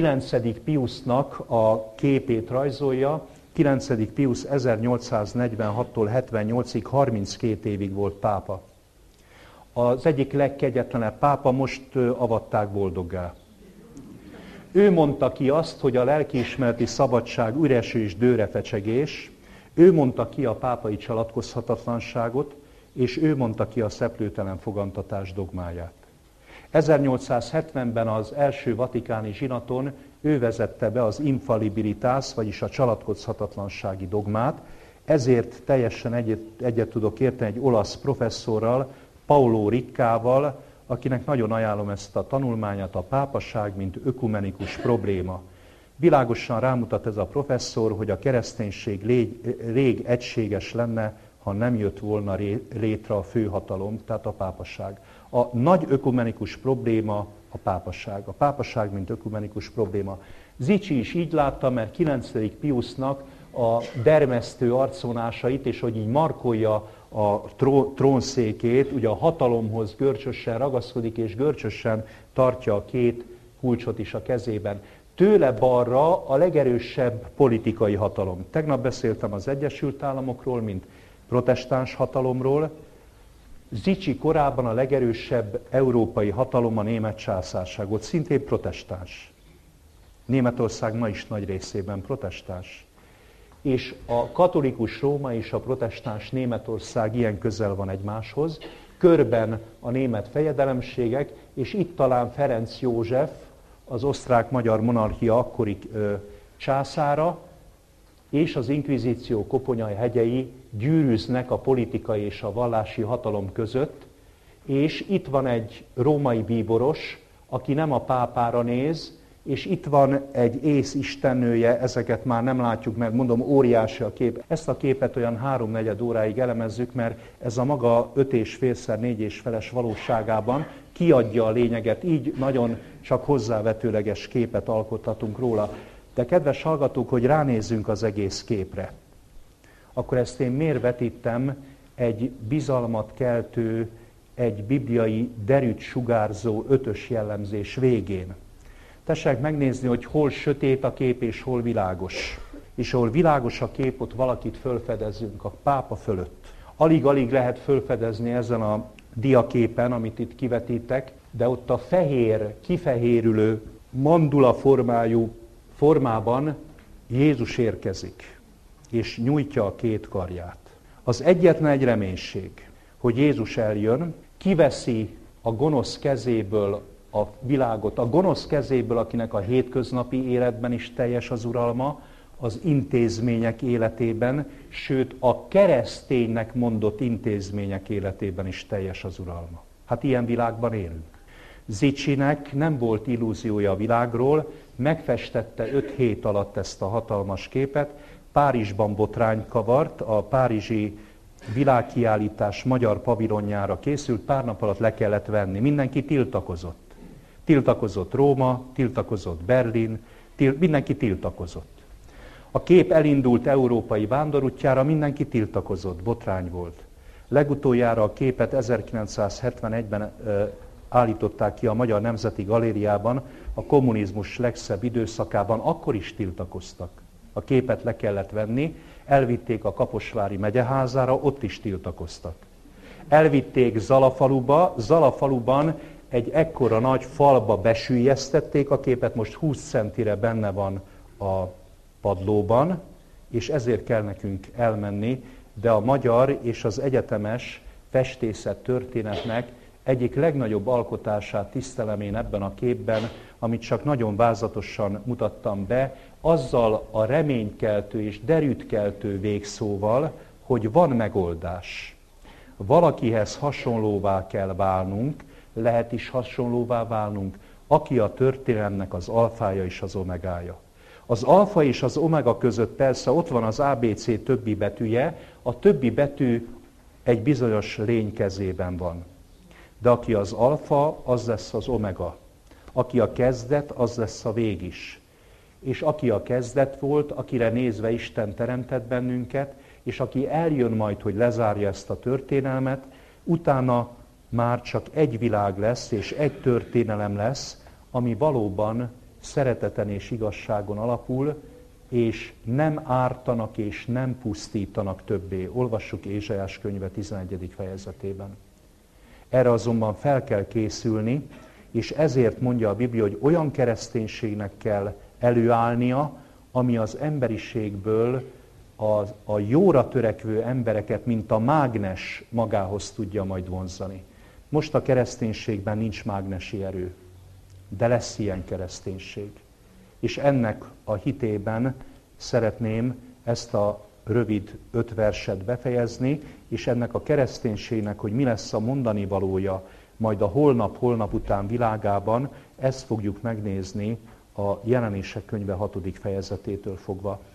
9. Piusnak a képét rajzolja. 9. Pius 1846-tól 78-ig 32 évig volt pápa. Az egyik legkegyetlenebb pápa, most avatták boldoggá. Ő mondta ki azt, hogy a lelkiismereti szabadság üres és dőrefecsegés, ő mondta ki a pápai csalatkozhatatlanságot, és ő mondta ki a szeplőtelen fogantatás dogmáját. 1870-ben az első vatikáni zsinaton ő vezette be az infallibilitas, vagyis a csalatkozhatatlansági dogmát. Ezért teljesen egyet tudok érteni egy olasz professzorral, Paolo Riccával, akinek nagyon ajánlom ezt a tanulmányát, a pápaság, mint ökumenikus probléma. Világosan rámutat ez a professzor, hogy a kereszténység rég egységes lenne, ha nem jött volna létre a főhatalom, tehát a pápaság. A nagy ökumenikus probléma a pápaság. A pápaság, mint ökumenikus probléma. Zichy is így látta, mert 9. Piusnak a dermesztő arcvonásait, és hogy így markolja a trónszékét, ugye a hatalomhoz görcsösen ragaszkodik, és görcsösen tartja a két kulcsot is a kezében. Tőle balra a legerősebb politikai hatalom. Tegnap beszéltem az Egyesült Államokról, mint protestáns hatalomról. Zichy korábban a legerősebb európai hatalom a német császárság volt, szintén protestáns. Németország ma is nagy részében protestáns. És a katolikus Róma és a protestáns Németország ilyen közel van egymáshoz, körben a német fejedelemségek, és itt talán Ferenc József, az osztrák-magyar monarchia akkori császára, és az inkvizíció koponyai hegyei gyűrűznek a politikai és a vallási hatalom között, és itt van egy római bíboros, aki nem a pápára néz, és itt van egy ész istennője, ezeket már nem látjuk, mert mondom, óriási a kép. Ezt a képet olyan 3-4 óráig elemezzük, mert ez a maga 5,5x4,5-es valóságában kiadja a lényeget, így nagyon csak hozzávetőleges képet alkothatunk róla. De kedves hallgatók, hogy ránézzünk az egész képre, akkor ezt én miért vetítem egy bizalmat keltő, egy bibliai derűt sugárzó 5-ös jellemzés végén. Tessék megnézni, hogy hol sötét a kép és hol világos. És ahol világos a kép, ott valakit fölfedezünk, a pápa fölött. Alig-alig lehet fölfedezni ezen a diaképen, amit itt kivetítek, de ott a fehér, kifehérülő, mandula formában Jézus érkezik, és nyújtja a két karját. Az egyetlen egy reménység, hogy Jézus eljön, kiveszi a gonosz kezéből a világot, a gonosz kezéből, akinek a hétköznapi életben is teljes az uralma, az intézmények életében, sőt a kereszténynek mondott intézmények életében is teljes az uralma. Hát ilyen világban élünk. Zichynek nem volt illúziója a világról, megfestette 5 hét alatt ezt a hatalmas képet, Párizsban botrány kavart, a párizsi világkiállítás magyar pavilonjára készült, pár nap alatt le kellett venni, mindenki tiltakozott. Tiltakozott Róma, tiltakozott Berlin, mindenki tiltakozott. A kép elindult európai vándorútjára, mindenki tiltakozott, botrány volt. Legutoljára a képet 1971-ben állították ki a Magyar Nemzeti Galériában, a kommunizmus legszebb időszakában, akkor is tiltakoztak. A képet le kellett venni, elvitték a Kaposvári megyeházára, ott is tiltakoztak. Elvitték Zalafaluba, Zalafaluban egy ekkora nagy falba besüllyesztették a képet, most 20 centire benne van a padlóban, és ezért kell nekünk elmenni, de a magyar és az egyetemes festészet történetnek egyik legnagyobb alkotását tisztelem én ebben a képben, amit csak nagyon vázlatosan mutattam be, azzal a reménykeltő és derűtkeltő végszóval, hogy van megoldás. Valakihez hasonlóvá kell válnunk, lehet is hasonlóvá válnunk, aki a történelemnek az alfája és az omegája. Az alfa és az omega között persze ott van az ABC többi betűje, a többi betű egy bizonyos lény kezében van. De aki az alfa, az lesz az omega. Aki a kezdet, az lesz a vég is. És aki a kezdet volt, akire nézve Isten teremtett bennünket, és aki eljön majd, hogy lezárja ezt a történelmet, utána már csak egy világ lesz, és egy történelem lesz, ami valóban szereteten és igazságon alapul, és nem ártanak és nem pusztítanak többé. Olvassuk Ézsaiás könyve 11. fejezetében. Erre azonban fel kell készülni, és ezért mondja a Biblia, hogy olyan kereszténységnek kell előállnia, ami az emberiségből a jóra törekvő embereket, mint a mágnes magához tudja majd vonzani. Most a kereszténységben nincs mágnesi erő, de lesz ilyen kereszténység. És ennek a hitében szeretném ezt a rövid 5 verset befejezni, és ennek a kereszténységnek, hogy mi lesz a mondani valója majd a holnap után világában, ezt fogjuk megnézni a Jelenések könyve 6. fejezetétől fogva.